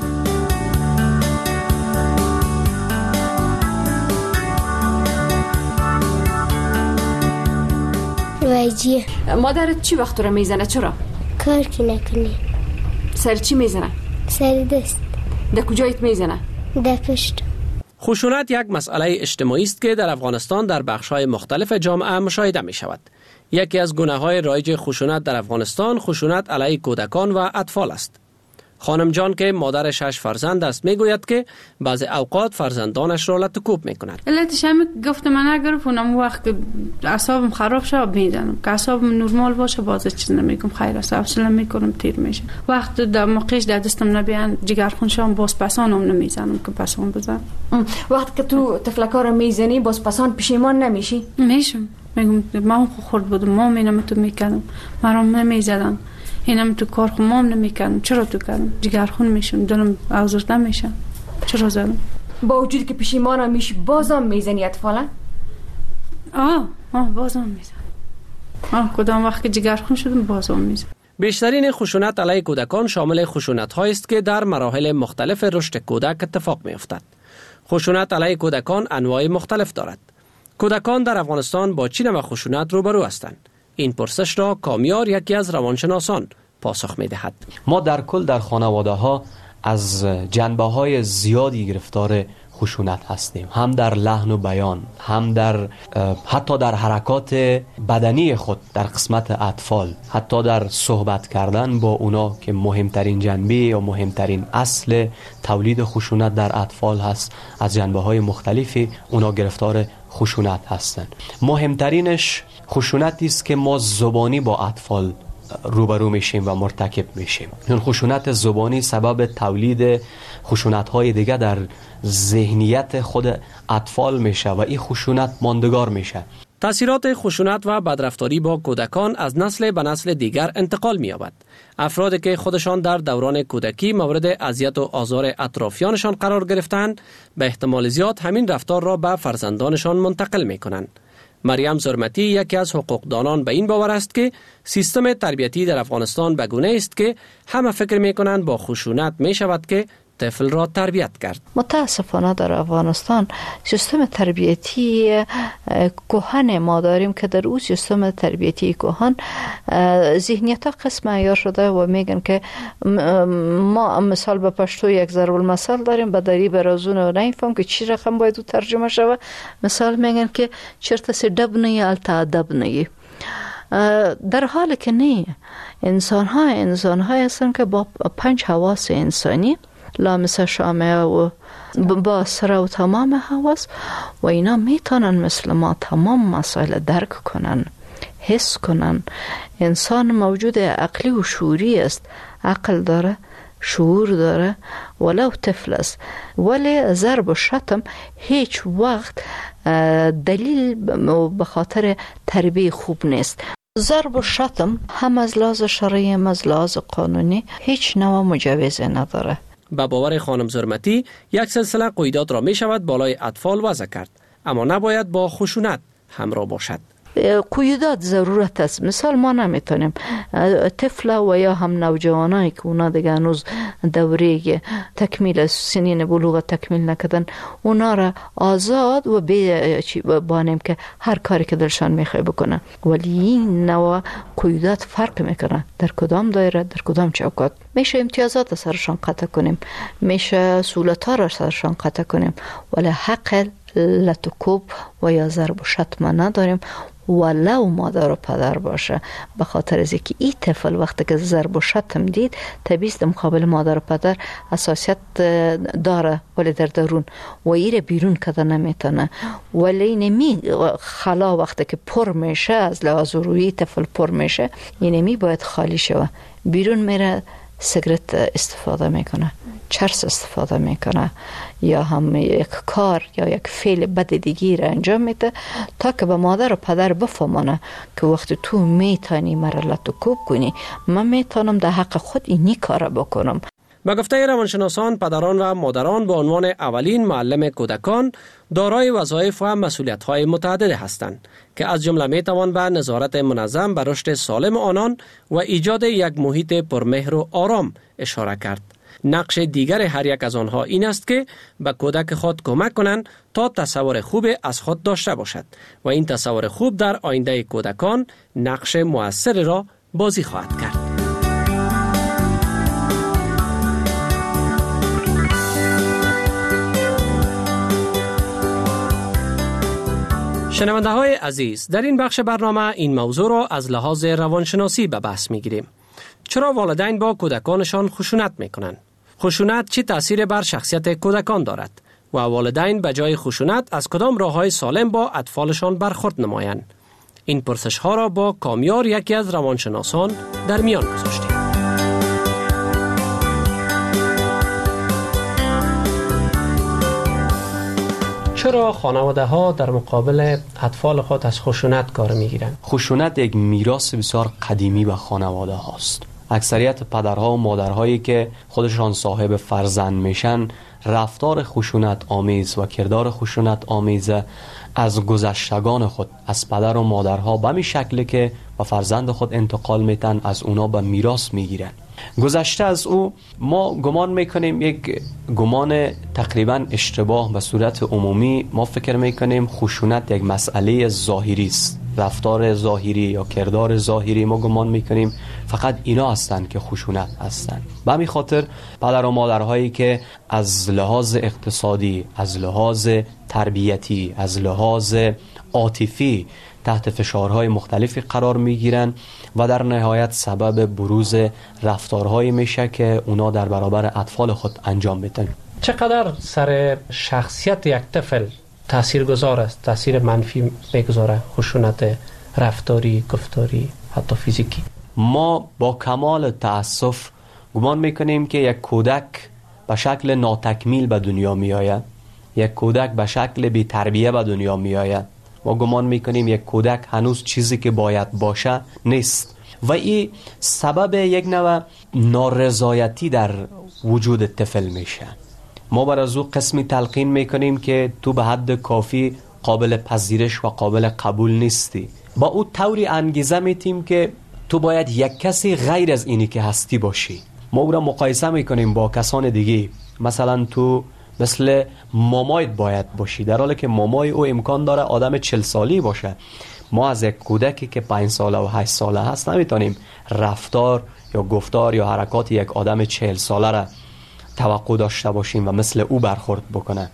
وایجی مادرت چی وقت رو میزنه؟ چرا؟ کار که نکنی. سر چی میزنه؟ سر دست. در کجایت میزنه؟ در پشت. خشونت یک مسئله اجتماعی است که در افغانستان در بخش‌های مختلف جامعه مشاهده می شود. یکی از گونه‌های رایج خشونت در افغانستان خشونت علیه کودکان و اطفال است. خانم جان که مادر شش فرزند است میگوید که بعضی اوقات فرزندانش را لطکوب میکند. علتش هم گفت من نگرفت اونم وقت که اعصابم خراب شد میزنم، که اعصابم نرمال باشه باز چیز نمیگم، خیر است حوصله میکنم تیر میشه. وقت در موقعش در دستم نبیان جگرخون شام باز پسانم نمیزنم که پسان بزنم. وقت که تو تفلکا رو میزنی باز پسان پشیمان نمیشی؟ میشم، میگم ما خورد بودم، ما اینم تو میکردم، مرام نمیزدن، اینم تو کار خو مام نمیکردم، چرا تو کردم؟ جگرخون میشم، دلم آزرده میشم، چرا زدم؟ با وجود که پشیمان میشی بازم میزنی اطفالا؟ آه آه بازم میزنم. آه کدام وقت که جگرخون شدم بازم میزنم. بیشترین خشونت علیه کودکان شامل خشونت هایی است که در مراحل مختلف رشد کودک اتفاق می افتد. خشونت علیه کودکان انواع مختلف دارد. کودکان در افغانستان با چه نوع خشونت روبرو هستند؟ این پرسش را کامیار یکی از روانشناسان پاسخ می دهد. ما در کل در خانواده ها از جنبه های زیادی گرفتار خشونت هستیم، هم در لحن و بیان، هم در حتی در حرکات بدنی خود در قسمت اطفال، حتی در صحبت کردن با اونا که مهمترین جنبه یا مهمترین اصل تولید خشونت در اطفال هست. از جنبه های مختلفی اونا گرفتار خشونت هستند. مهمترینش خشونتی است که ما زبانی با اطفال روبرو میشیم و مرتکب میشیم. این خشونت زبانی سبب تولید خشونت های دیگه در ذهنیت خود اطفال میشه و این خشونت ماندگار میشه. تأثیرات خشونت و بدرفتاری با کودکان از نسل به نسل دیگر انتقال می‌یابد. افرادی که خودشان در دوران کودکی مورد اذیت و آزار اطرافیانشان قرار گرفتند، به احتمال زیاد همین رفتار را به فرزندانشان منتقل می‌کنند. مریم زرمتی یکی از حقوقدانان به این باور است که سیستم تربیتی در افغانستان به گونه است که همه فکر می‌کنند با خشونت می‌شود که طفل را تربیت کرد. متاسفانه در افغانستان سیستم تربیتی کهن ما داریم که در اون سیستم تربیتی کهن ذهنیت ها قسم عیار شده و میگن که ما مثال به پشتو یک ضرب المثل داریم، به دری برازون و نمیفهم که چی رقم باید ترجمه شود. مثال میگن که چرت سی دب نی التا ادب نی، در حالی که نه. انسان ها انسان ها هستن که با پنج حواس انسانی لامس شامه و با سر و تمام حواس و اینا میتونن مثل ما تمام مسائل درک کنن، حس کنن. انسان موجود عقلی و شعوری است، عقل داره، شعور داره، ولو طفل است. ولی ضرب و شتم هیچ وقت دلیل به خاطر تربیت خوب نیست. ضرب و شتم هم از لحاظ شرعی هم از لحاظ قانونی هیچ نوع مجوز نداره. به باور خانم زرمتی یک سلسله قیودات را می شود بالای اطفال وضع کرد، اما نباید با خشونت همراه باشد. قیودات ضرورت است. مثال ما نمیتونیم طفل و یا هم نوجوانایی که اونا دیگه هنوز دوره تکمیل سنین بلوغ تکمیل نکردن، اونا را آزاد و به بانیم که هر کاری که دلشان میخواه بکنن، ولی این نوع قیودات فرق میکنن در کدام دایره، در کدام چوکات. میشه امتیازات سرشان قطع کنیم، میشه سهولت ها را سرشان قطع کنیم، ولی حق لطکوب و یا ضرب و شتم نداریم، ولو مادر و پدر باشه. به خاطر از اینکه این طفل وقتی که ضرب و شتم دید طبیعی است مقابل مادر و پدر حساسیت داره، ولی در درون و ایره بیرون کده نمیتونه. ولی نمی خلا وقتی که پر میشه، از لحاظ روی طفل پر میشه، اینمی باید خالی شوه. بیرون میره سیگرت استفاده میکنه، چرس استفاده میکنه، یا هم یک کار یا یک فعل بد دیگی را انجام میده تا که به مادر و پدر بفهمانه که وقتی تو میتونی مرا لطکوب کنی، من میتونم در حق خود اینی کار بکنم. به گفته روانشناسان، پدران و مادران به عنوان اولین معلم کودکان دارای وظایف و مسئولیت‌های متعدد هستند که از جمله میتوان به نظارت منظم بر رشد سالم آنان و ایجاد یک محیط پرمهر و آرام اشاره کرد. نقش دیگر هر یک از آنها این است که به کودک خود کمک کنند تا تصور خوب از خود داشته باشد و این تصور خوب در آینده کودکان نقش مؤثر را بازی خواهد کرد. شنونده های عزیز، در این بخش برنامه این موضوع را از لحاظ روانشناسی به بحث می گیریم. چرا والدین با کودکانشان خشونت میکنند؟ خشونت چه تأثیر بر شخصیت کودکان دارد و والدین به جای خشونت از کدام راه‌های سالم با اطفالشان برخورد نمایند؟ این پرسش ها را با کامیار، یکی از روانشناسان، در میان گذاشتیم. چرا خانواده ها در مقابل اطفال خود از خشونت کار میگیرند؟ خشونت یک میراث بسیار قدیمی به خانواده هاست. اکثریت پدرها و مادرهایی که خودشان صاحب فرزند میشن رفتار خشونت آمیز و کردار خشونت آمیز از گذشتگان خود، از پدر و مادرها به می شکلی که به فرزند خود انتقال میتن، از اونا به میراث میگیرن. گذشته از او ما گمان میکنیم یک گمان تقریبا اشتباه. به صورت عمومی ما فکر میکنیم خشونت یک مسئله ظاهری است، رفتار ظاهری یا کردار ظاهری. ما گمان میکنیم فقط اینا هستند که خشونت هستند. به همین خاطر پدر و مادرهایی که از لحاظ اقتصادی، از لحاظ تربیتی، از لحاظ عاطفی تحت فشارهای مختلفی قرار میگیرن و در نهایت سبب بروز رفتارهایی میشه که اونا در برابر اطفال خود انجام میدن. چقدر سر شخصیت یک طفل تأثیر گذار است، تأثیر منفی میگذاره خشونت رفتاری، گفتاری، حتی فیزیکی؟ ما با کمال تأسف گمان میکنیم که یک کودک به شکل ناتکمیل به دنیا میآید، یک کودک به شکل بی تربیه به دنیا میآید. ما گمان میکنیم یک کودک هنوز چیزی که باید باشه نیست و این سبب یک نوع نارضایتی در وجود طفل میشه. ما بر از او قسمی تلقین میکنیم که تو به حد کافی قابل پذیرش و قابل قبول نیستی. با او طوری انگیزه میتیم که تو باید یک کسی غیر از اینی که هستی باشی. ما او را مقایسه میکنیم با کسان دیگه. مثلا تو مثل مامایت باید باشی، در حالی که مامای او امکان داره آدم چل سالی باشه. ما از یک کودکی که پنج ساله و هشت ساله هست نمیتونیم رفتار یا گفتار یا حرکات یک آدم چهل ساله را توقع داشته باشیم و مثل او برخورد بکنه.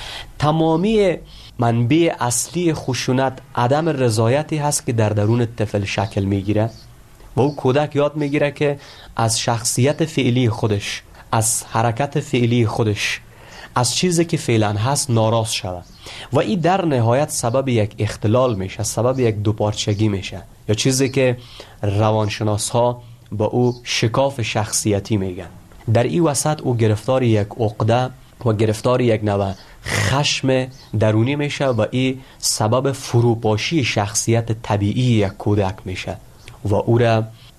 تمامی منبع اصلی خشونت عدم رضایتی هست که در درون طفل شکل میگیره و او کودک یاد میگیره که از شخصیت فعلی خودش، از حرکت فعلی خودش، از چیزی که فعلا هست ناراض شود و این در نهایت سبب یک اختلال میشه، سبب یک دوپارچگی میشه، یا چیزی که روانشناس ها با او شکاف شخصیتی میگن. در این وسط او گرفتار یک عقده و گرفتار یک نوع خشم درونی میشه و این سبب فروپاشی شخصیت طبیعی یک کودک میشه و او را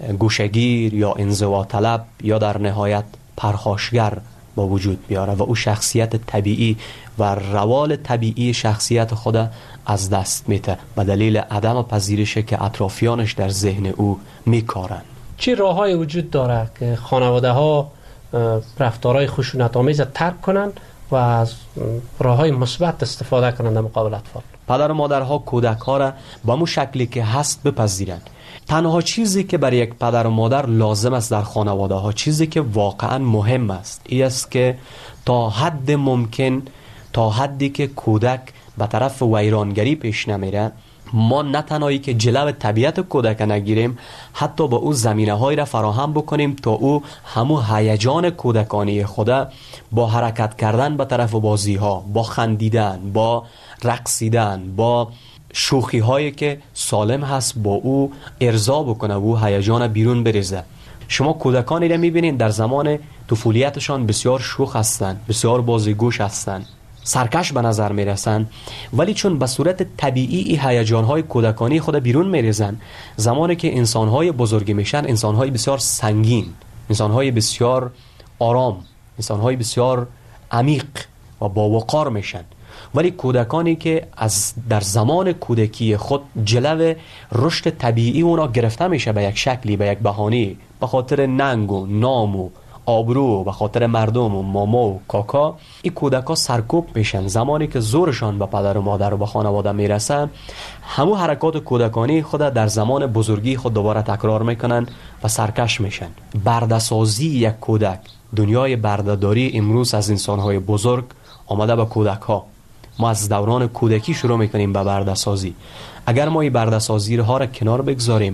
گوشگیر یا انزوا طلب یا در نهایت پرخاشگر با وجود بیاره و او شخصیت طبیعی و روال طبیعی شخصیت خود از دست میده به دلیل عدم پذیرش که اطرافیانش در ذهن او میکارن. چه راههای وجود داره که خانواده ها رفتارهای خشونت آمیز ترک کنن و از راههای مثبت استفاده کنند در مقابل اطفال؟ پدر و مادرها کودک ها را به مو شکلی که هست بپذیرند. تنها چیزی که برای یک پدر و مادر لازم است در خانواده ها، چیزی که واقعا مهم است، این است که تا حد ممکن، تا حدی که کودک به طرف ویرانگری پیش نمیره، ما نه تنهایی که جلو طبیعت کودک نگیریم، حتی با او زمینه های را فراهم بکنیم تا او همو هیجان کودکانی خود با حرکت کردن به طرف بازی ها، با خندیدن، با رقصیدن، با شوخی هایی که سالم هست با او ارضا بکنه و او هیجان بیرون بریزه. شما کودکانی را میبینید در زمان طفولیتشان بسیار شوخ هستند، بسیار بازیگوش هستند، سرکش به نظر میرسن، ولی چون به صورت طبیعی هیجان‌های کودکانی خود بیرون میریزن، زمانی که انسان‌های بزرگی میشن، انسان‌های بسیار سنگین، انسان‌های بسیار آرام، انسان‌های بسیار عمیق و باوقار میشن. ولی کودکانی که از در زمان کودکی خود جلو رشد طبیعی اونا گرفته میشه به یک شکلی، به یک بهانه، به خاطر ننگ و نام و آبرو، به خاطر مردم و ماما و کاکا، این کودکا سرکوب میشن. زمانی که زورشان به پدر و مادر و به خانواده میرسن، همو حرکات کودکانی خود در زمان بزرگی خود دوباره تکرار میکنن و سرکش میشن. برده‌سازی یک کودک، دنیای برده‌داری امروز از انسانهای بزرگ آمده به کودک ها. ما از دوران کودکی شروع میکنیم به برده‌سازی. اگر ما این برده‌سازی ها را کنار بگذاریم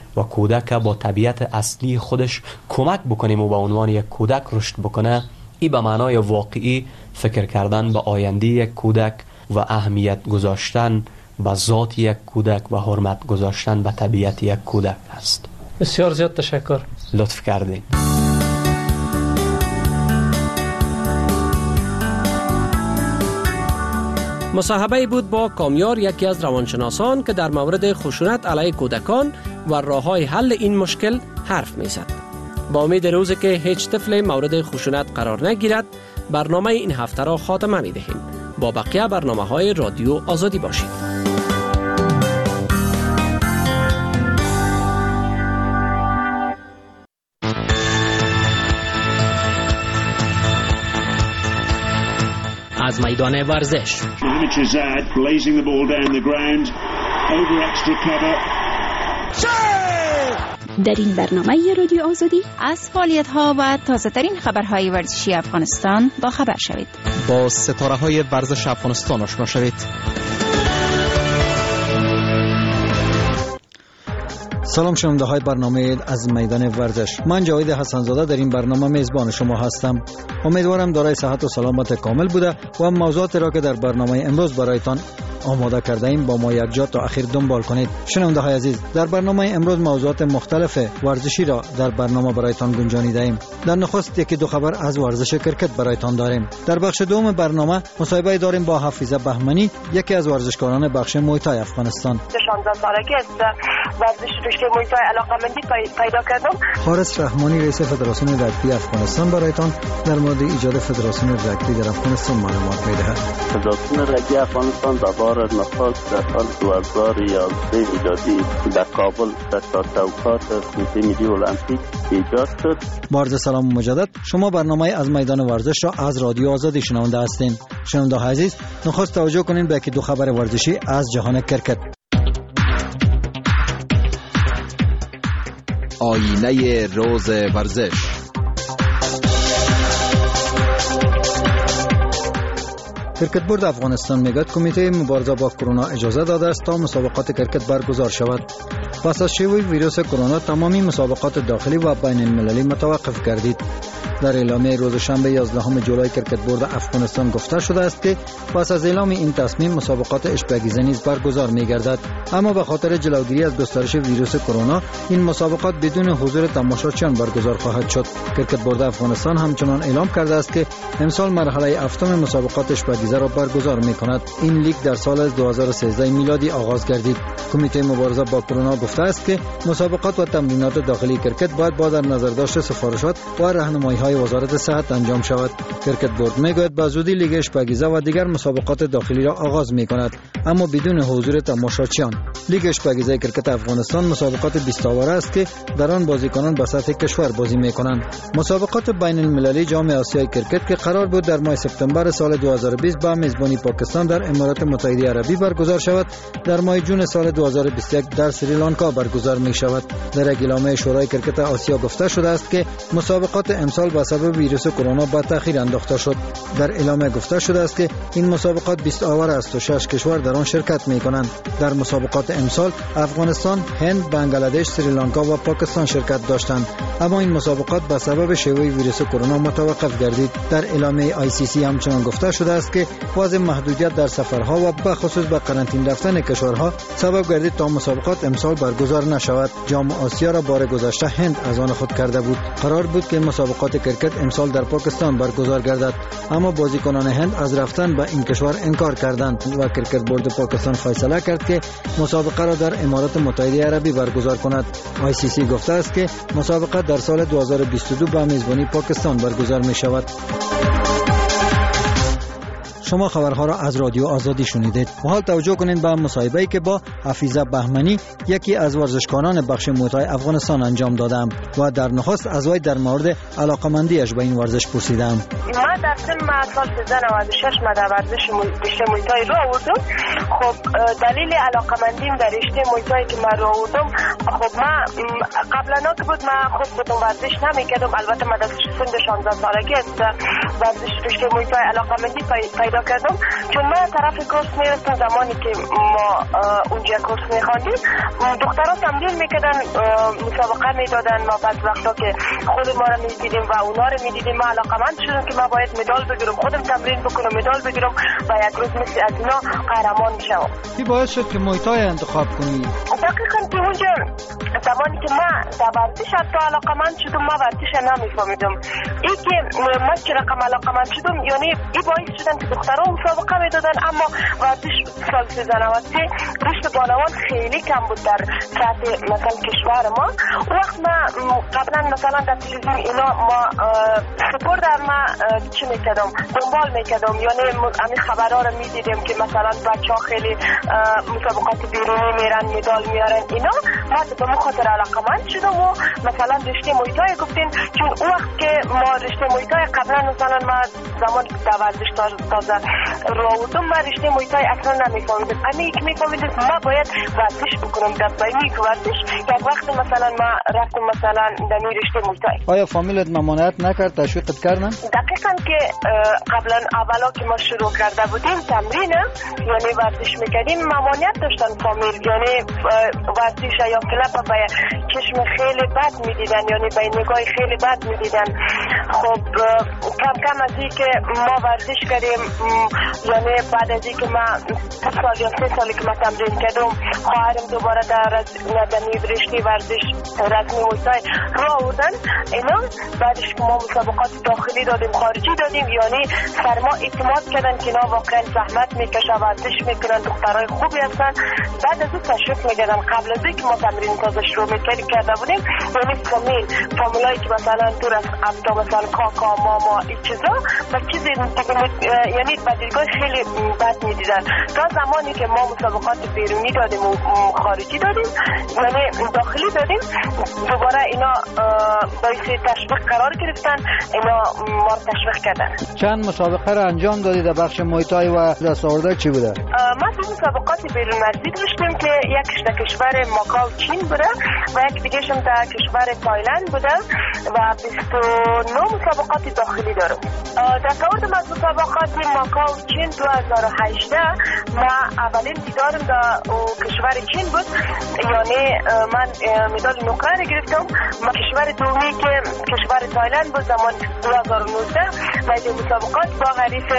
و کودک با طبیعت اصلی خودش کمک بکنیم و به عنوان یک کودک رشد بکنه، این به معنای واقعی فکر کردن به آینده یک کودک و اهمیت گذاشتن به ذات یک کودک و حرمت گذاشتن به طبیعت یک کودک است. بسیار زیاد تشکر. لطف کردین. مصاحبه بود با کامیار، یکی از روانشناسان که در مورد خشونت علیه کودکان و راه‌های حل این مشکل حرف می‌زد. با امید روزی که هیچ طفل مورد خشونت قرار نگیرد، برنامه این هفته را خاتمه می‌دهیم. با بقیه برنامه‌های رادیو آزادی باشید. از میدان ورزش در این برنامه رادیو آزادی از فعالیت‌ها و تازه‌ترین خبرهای ورزشی افغانستان با خبر شوید. با ستاره‌های ورزش افغانستان آشنا شوید. سلام شنونده های برنامه از میدان ورزش. من جاوید حسن زاده در این برنامه میزبان شما هستم. امیدوارم دارای صحت و سلامت کامل بوده و موضوعات را که در برنامه امروز برایتان آماده کرده ایم با ما یک جا تا اخیر دنبال کنید. شنونده های عزیز، در برنامه امروز موضوعات مختلف ورزشی را در برنامه برایتان گنجانیده ایم. در نخست یکی دو خبر از ورزش کرکت برایتان داریم. در بخش دوم برنامه مصاحبه داریم با حفیظه بهمنی، یکی از ورزشکاران بخش موی تای افغانستان. شانزده سالگی است ورزش رشته موی تای علاقه‌مندی پیدا کردم. حارس رحمانی رئیس فدراسیون رگبی افغانستان برایتان در مورد ایجاد فدراسیون رگبی در افغانستان معلومات می‌دهد. فدراسیون رگبی افغانستان در بار نخست در سال دو هزار و یازده ایجادی در کابل در چوکات کمیته ملی المپیک ایجاد شد. عرض سلام مجدد. شما برنامه از میدان ورزش را از رادیو آزادی شنونده هستین. شنونده عزیز، نخست توجه کنین به یکی دو خبر ورزشی از جهان کرکت. آینه روز ورزش. کرکت بورد افغانستان میگوید کمیته مبارزه با کرونا اجازه داده است تا مسابقات کرکت برگزار شود. پس از شیوع ویروس کرونا تمامی مسابقات داخلی و بین المللی متوقف گردید. در اعلامیه روز شنبه یازدهم جولای کرکت بورد افغانستان گفته شده است که پس از اعلام این تصمیم مسابقات اشپگیزی نیز برگزار می‌گردد، اما به خاطر جلوگیری از گسترش ویروس کرونا این مسابقات بدون حضور تماشاچیان برگزار خواهد شد. کرکت بورد افغانستان همچنان اعلام کرده است که امسال مرحله هفتم مسابقات اشپگیزی را برگزار می‌کند. این لیگ در سال دو هزار و سیزده میلادی آغاز گردید. کمیته مبارزه با کرونا گفته است که مسابقات و تمرینات داخلی کرکت باید با در نظر داشت سفارشات و راهنمایی‌های وزارت صحت انجام شود. کرکت بورد میگوید به زودی لیگ اشپگیزی و دیگر مسابقات داخلی را آغاز می‌کند، اما بدون حضور تماشاچیان. لیگ اشپگیزی کرکت افغانستان مسابقات بیست آوره است که در آن بازیکنان به سطح کشور بازی می‌کنند. مسابقات بین المللی جام آسیای کرکت که قرار بود در ماه سپتامبر سال دو هزار و بیست با میزبانی پاکستان در امارات متحده عربی برگزار شود، در ماه جون سال دو هزار و بیست و یک در سریلانکا برگزار می‌شود. در اعلامیه شورای کرکت آسیا گفته شده است که مسابقات امسال به سبب ویروس کرونا به تأخیر انداخته شد. در اعلامیه گفته شده است که این مسابقات بیست آور است و شش کشور در آن شرکت می‌کنند. در مسابقات امسال افغانستان، هند، بنگلادش، سریلانکا و پاکستان شرکت داشتند، اما این مسابقات به سبب شیوع ویروس کرونا متوقف گردید. در اعلامیه آی سی سی همچنان گفته شده است که وضع محدودیت در سفرها و به خصوص به قرنطینه رفتن کشورها سبب گردید تا مسابقات امسال برگزار نشود. جام آسیا را بار گذشته هند از آن خود کرده بود. قرار بود که مسابقات کرکت امسال در پاکستان برگزار گردد، اما بازیکنان هند از رفتن به این کشور انکار کردند و کرکت بورد پاکستان فیصله کرد که مسابقه را در امارات متحده عربی برگزار کند. آی سی سی گفته است که مسابقه در سال دو هزار و بیست و دو به میزبانی پاکستان برگزار می شود. شما خبرها را از رادیو آزادی شنیدید. و حال توجه کنید به مصاحبه‌ای که با حفیظه بهمنی، یکی از ورزشکاران بخش موی تای افغانستان انجام دادم و در نخست از وی در مورد علاقمندیش به این ورزش پرسیدم. ما در سن سال سیزده نود و شش ما در ورزش رشته موی تای رو آوردم. خب دلیل علاقمندیم در رشته محیط هایی که من رو آوردم، خب من قبلا که بود من خود بودم ورزش نمیکردم، البته من در سن شانزده سالگی است ورزش رشته محیط های علاقمندی پیدا کردم، چون من طرف کورس میرفتم زمانی که ما اونجا کورس میخواندیم دخترها تمرین میکردن، مسابقه میدادن، ما بعض وقتا که خود ما رو میدیدیم و اونا رو میدیدیم ما علاقمند شدم که ما باید مدال بگیرم، خودم تمرین بکنم مدال بگیرم و یک روز مثل از اینا قهرمان میشم. چی باعث شد که محیط های انتخاب کنی؟ دقیقاً که اونجا زمانی که من در ورزش حتی علاقمند شدم ما ورزش نمیفهمیدم، این که من چه رقم علاقمند شدم یعنی این باعث شدن که دخترها مسابقه میدادن، اما ورزش سال سیزده نود و سه رشد بانوان خیلی کم بود در سطح مثلا کشور ما. وقت ما قبلا مثلا در تلویزیون اینا ما سپورت در ما چی میکردم دنبال میکردم، یعنی همین خبرها رو میدیدیم که مثلا بچه ها خیلی مسابقات بیرونی میرن مدال میارن اینا، ما به ما خاطر علاقمند شدم و مثلا رشته محیط های گفتین، چون اون وقت که ما رشته محیط های قبلا مثلا ما زمان در ورزش تازه رو آوردم ما رشته محیط های اصلا نمیفهمیدم، اما یک میفهمیدم ما باید ورزش بکنم در بینی که ورزش یک وقت مثلا ما رفتم مثلا در رشته محیط های. آیا فامیلت ممانعت نکرد، تشویقت کردن؟ دقیقاً که قبلا اولا که ما شروع کرده بودیم تمرین یعنی ورزش میکردیم ممانعت داشتن فامیل، یعنی ورزش یا کلاب با چشم خیلی بد میدیدن، یعنی با نگاه خیلی بد میدیدن. خب کم کم از این که ما ورزش کردیم، یعنی بعد از این که ما دو سال یا سه سالی که ما تمرین کردم خواهرم دوباره در ندنی رشته ورزش رسمی محیطای رو آوردن اینا، بعدش که ما مسابقات داخلی دادیم خارجی دادیم، یعنی سر ما اعتماد کردن که اینا واقعا زحمت میکشن ورزش میکنن دخترای خوبی هستن. بعد از اون تشویق میکردن قبل از اینکه ما تمرین تازه شروع میکردیم کرده بودیم، یعنی فامیل فامیلایی که مثلا دور از ابتا مثلا کاکا ماما این چیزا و چیزی یعنی بدیگاه خیلی بد میدیدن، تا زمانی که ما مسابقات بیرونی دادیم و خارجی دادیم یعنی داخلی دادیم دوباره اینا باعث تشویق قرار گرفتن، اینا ما رو تشویق کردن. چند مسابقه رو انجام دادید در بخش محیط های و دستاوردهای چی بوده؟ ما دو مسابقات بیرون مرزی داشتیم که یکیش در کشور ماکاو چین بوده و یک دیگه شم در کشور تایلند بوده و بیست و نه مسابقات داخلی دارم. در کورد از مسابقات ماکاو چین دو هزار و هجده ما اولین دیدارم در کشور چین بود، یعنی من مدال نقره گرفتم. ما کشور دومی که کشور تایلند بود زمان دو هزار و نوزده و این مسابقات با حریف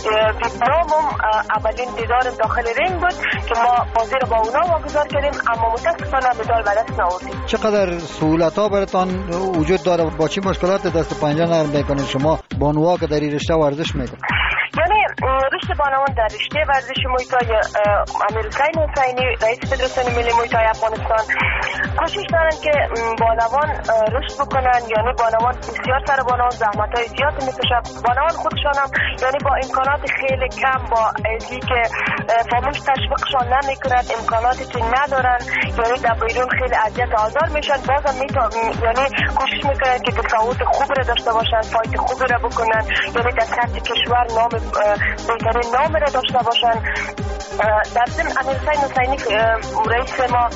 ویتنامم اولین دیدارم داخل رینگ بود که ما بازی رو با اونا واگذار کردیم، اما متاسفانه مدال به دست نآوردیم. چقدر سهولت ها براتان وجود داره؟ با چه مشکلات دست پنجه نرم میکنید شما بانوها که در این رشته ورزش میکنید؟ یعنی رشته بانوان در رشته ورزش محیط های امیر حسین حسینی رئیس فدراسیون ملی محیط های افغانستان کوشش دارن که بانوان رشد بکنن، یعنی بانوان بسیار سر بانوان زحمت های زیاد میکشن، بانوان خودشان هم یعنی با امکانات خیلی کم با ازی که فامیل تشویقشان نمیکنند، امکاناتی که ندارن، یعنی در بیرون خیلی اذیت آزار میشن، بازم میتون یعنی کوشش میکنن که تفاوت خوب را داشته باشن، فایت خوب را بکنن، یعنی در سطح کشور نام بهترین نام را داشته باشن. در ضمن امیر حسین حسینی رئیس ما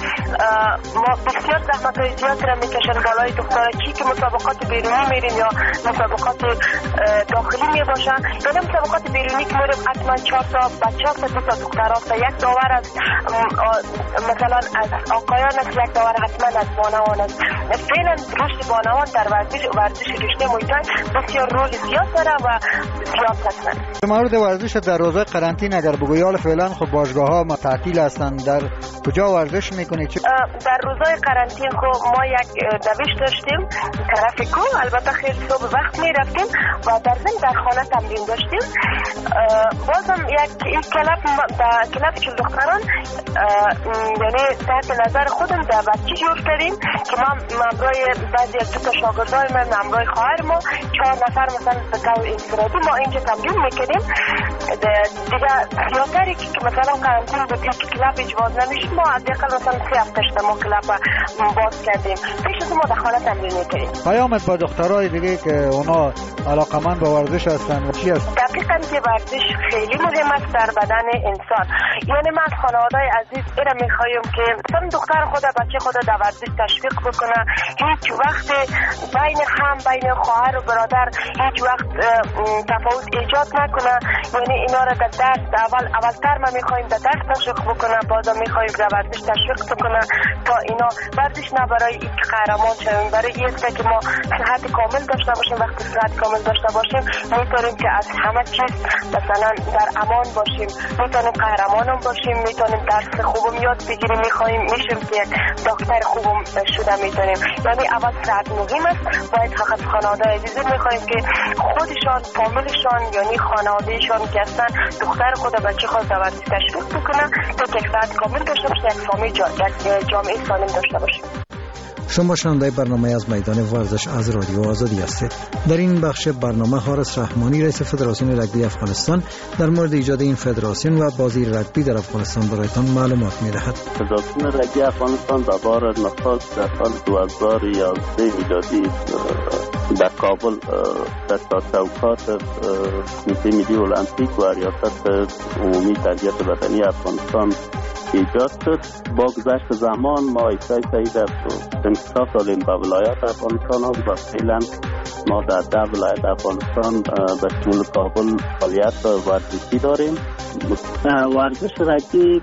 ما بسیار زحمت های زیاد را میکشن بالای دخترها چی که مسابقات بیرونی میریم یا مسابقات داخلی میباشن، یعنی مسابقات بیرونی که میریم حتما چهار تا بچه ها دو تا دختر ها یک داور از مثلا از آقایان است، یک داور حتما از بانوان است. فعلا رشد بانوان در ورزش ورزش رشته محیط بسیار رول زیاد داره و زیاد هستن. در مورد ورزش در روزهای قرنطینه اگر بگویی، حالا فعلا خب باشگاه ها تعطیل هستند، در کجا ورزش میکنید؟ در روزهای قرنطینه خب ما یک دوش داشتیم طرف کو، البته خیلی صبح وقت میرفتیم و در ضمن در خانه تمرین داشتیم. بازم یک این کلاب در کلاب چل دختران یعنی تحت نظر خودم در بچه جور کردیم که ما همراه بعضی از دو تا شاگردای من همراه خواهر ما چهار نفر مثلا به طور انفرادی ما اینجا تمرین میکردیم. دیگه زیادتری که مثلا مثلا قرنطین بود که کلاب اجواز نمیشد، ما حداقل مثلا سه هفته شده ما کلاب باز کردیم. پیش از ما در خانه تمرین میکنیم. پیامت با دخترای دیگه که اونا علاقمند به ورزش هستن چی است؟ دقیقاً که ورزش خیلی مهم است در بدن انسان. یعنی من از خانواده‌های عزیز اینا میخوایم که مثلا دختر خود بچه خود در ورزش تشویق بکنه. هیچ وقت بین هم بین خواهر و برادر هیچ وقت تفاوت ایجاد نکنه. یعنی اینا را در درس اول اولتر ما میخوایم در درس تشویق بکنه، بعدا میخوایم در ورزش تشویق بکنه تا اینا ورزش نه برای اینکه قهرمان شویم، برای اینکه که ما صحت کامل داشته باشیم. وقتی صحت کامل داشته باشیم میتونیم که از همه چیز مثلا در امان باشیم، میتونیم قهرمانم باشیم، میتونیم درس خوبم یاد بگیریم، میخوایم میشیم که دکتر خوبم شده میتونیم. یعنی اول صحت مهم است. باید فقط خانواده عزیز میخوایم که خودشان فامیلشان یعنی خانوادهشان که هستن دختر خود و بچه خود در ورزش تشویق بکنه تا که صحت کامل داشته باشه، یک فامیل جا... یک جامعه سالم داشته باشیم. شما شنونده برنامه از میدان ورزش از رادیو آزادی هستید. در این بخش برنامه حارس رحمانی رئیس فدراسیون رگبی افغانستان در مورد ایجاد این فدراسیون و بازی رگبی در افغانستان برایتان معلومات می‌دهد. فدراسیون رگبی افغانستان در بار نخست در سال دو هزار و یازده ایجادی در کابل در توقعات کمیته ملی المپیک و ریاست عمومی تربیت بدنی افغانستان ایجاد شد. با گذشت زمان ما ایسای سایی در انتصاف داریم به ولایات افغانستان ها و فعلا ما در ده ولایت افغانستان به شمول کابل فعالیت ورزشی داریم. ورزش رگبی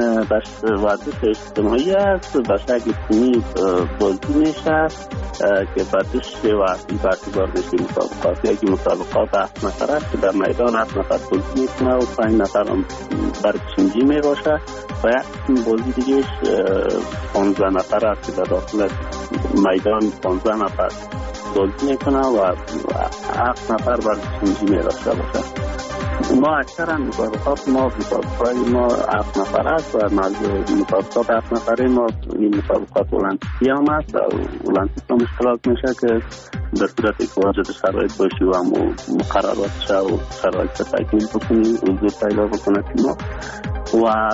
ورزش اجتماعی است، به شکل تیمی بازی میشه که بعدش وقتی برگزار میشه مسابقات. یکی مسابقات هفت نفر است که در میدان هفت نفر بازی میکنه و پنج نفر هم برگشنجی میباشه و یک بازی دیگهش پانزده نفر است که در داخل میدان پانزده نفر بازی میکنه و هفت نفر برگشنجی میباشه باشه. ما اکثرا مسابقات ما مسابقات ما هفت نفر است و مسابقات هفت نفره ما این مسابقات المپیکی هم است. المپیک هم اشتراک میشه که در صورتی که واجد شرایط باشی و مقررات شه و شرایط تکمیل بکنیم حضور پیدا بکنه ما و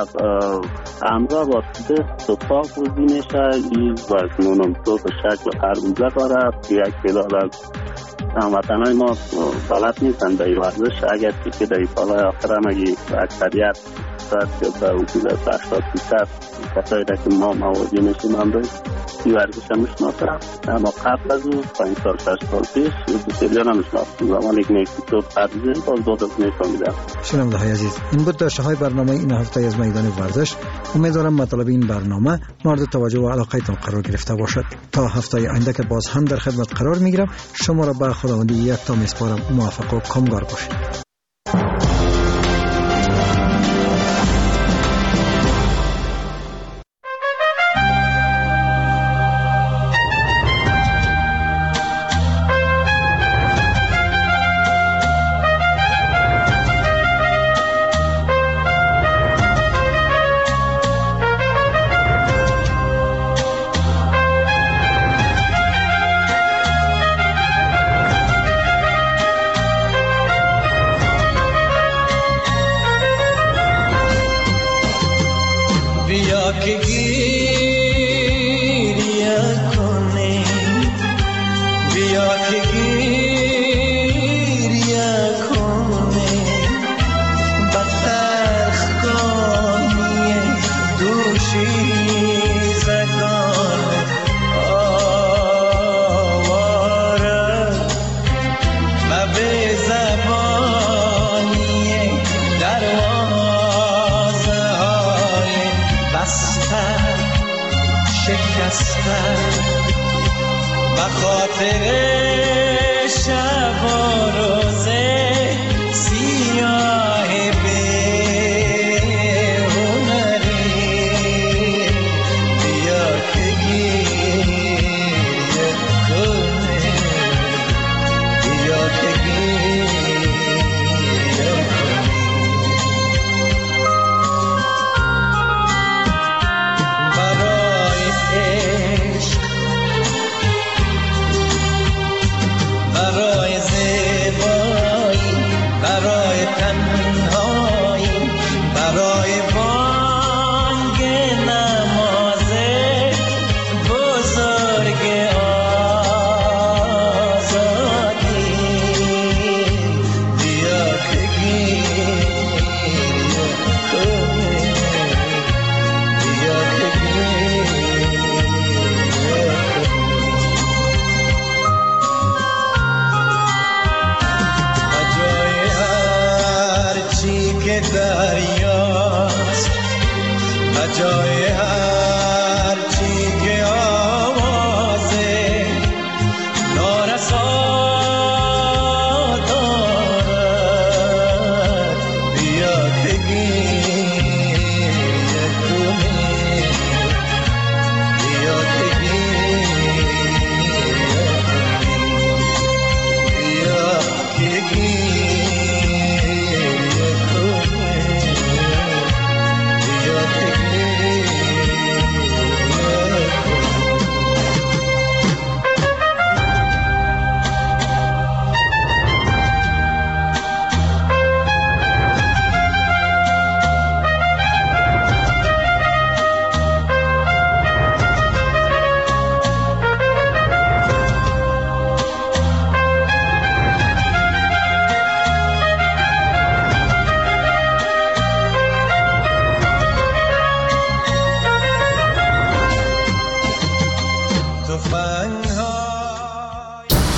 امرا با سپاه بازی میشه. این وزنونم تو به شکل خربوزه داره که یک تعداد از هموطنهای ما بلد نیستن در این ورزش. اگر که در این سالهای آخر هم اگه اکثریت شاید که به حدود هشتاد فیصد کسایی را که ما مواجه میشیم هم باید این ورزش هم میشناسم. اما قبل از اون پنج سال شش سال پیش بسیاری هم میشناسیم زمانی که نیکی تو پردیزیم باز دو دست میفهمیدم. شنونده های عزیز، این بود داشته های برنامه این هفته از میدان ورزش. امیدوارم مطالب این برنامه مورد توجه و علاقه تان قرار گرفته باشد. تا هفته آینده که باز هم در خدمت قرار میگیرم، شما را به خداوندی یک تا میسپارم. موفق و کامگار باشید. دریاست بجای هر چی که آوازه نارسا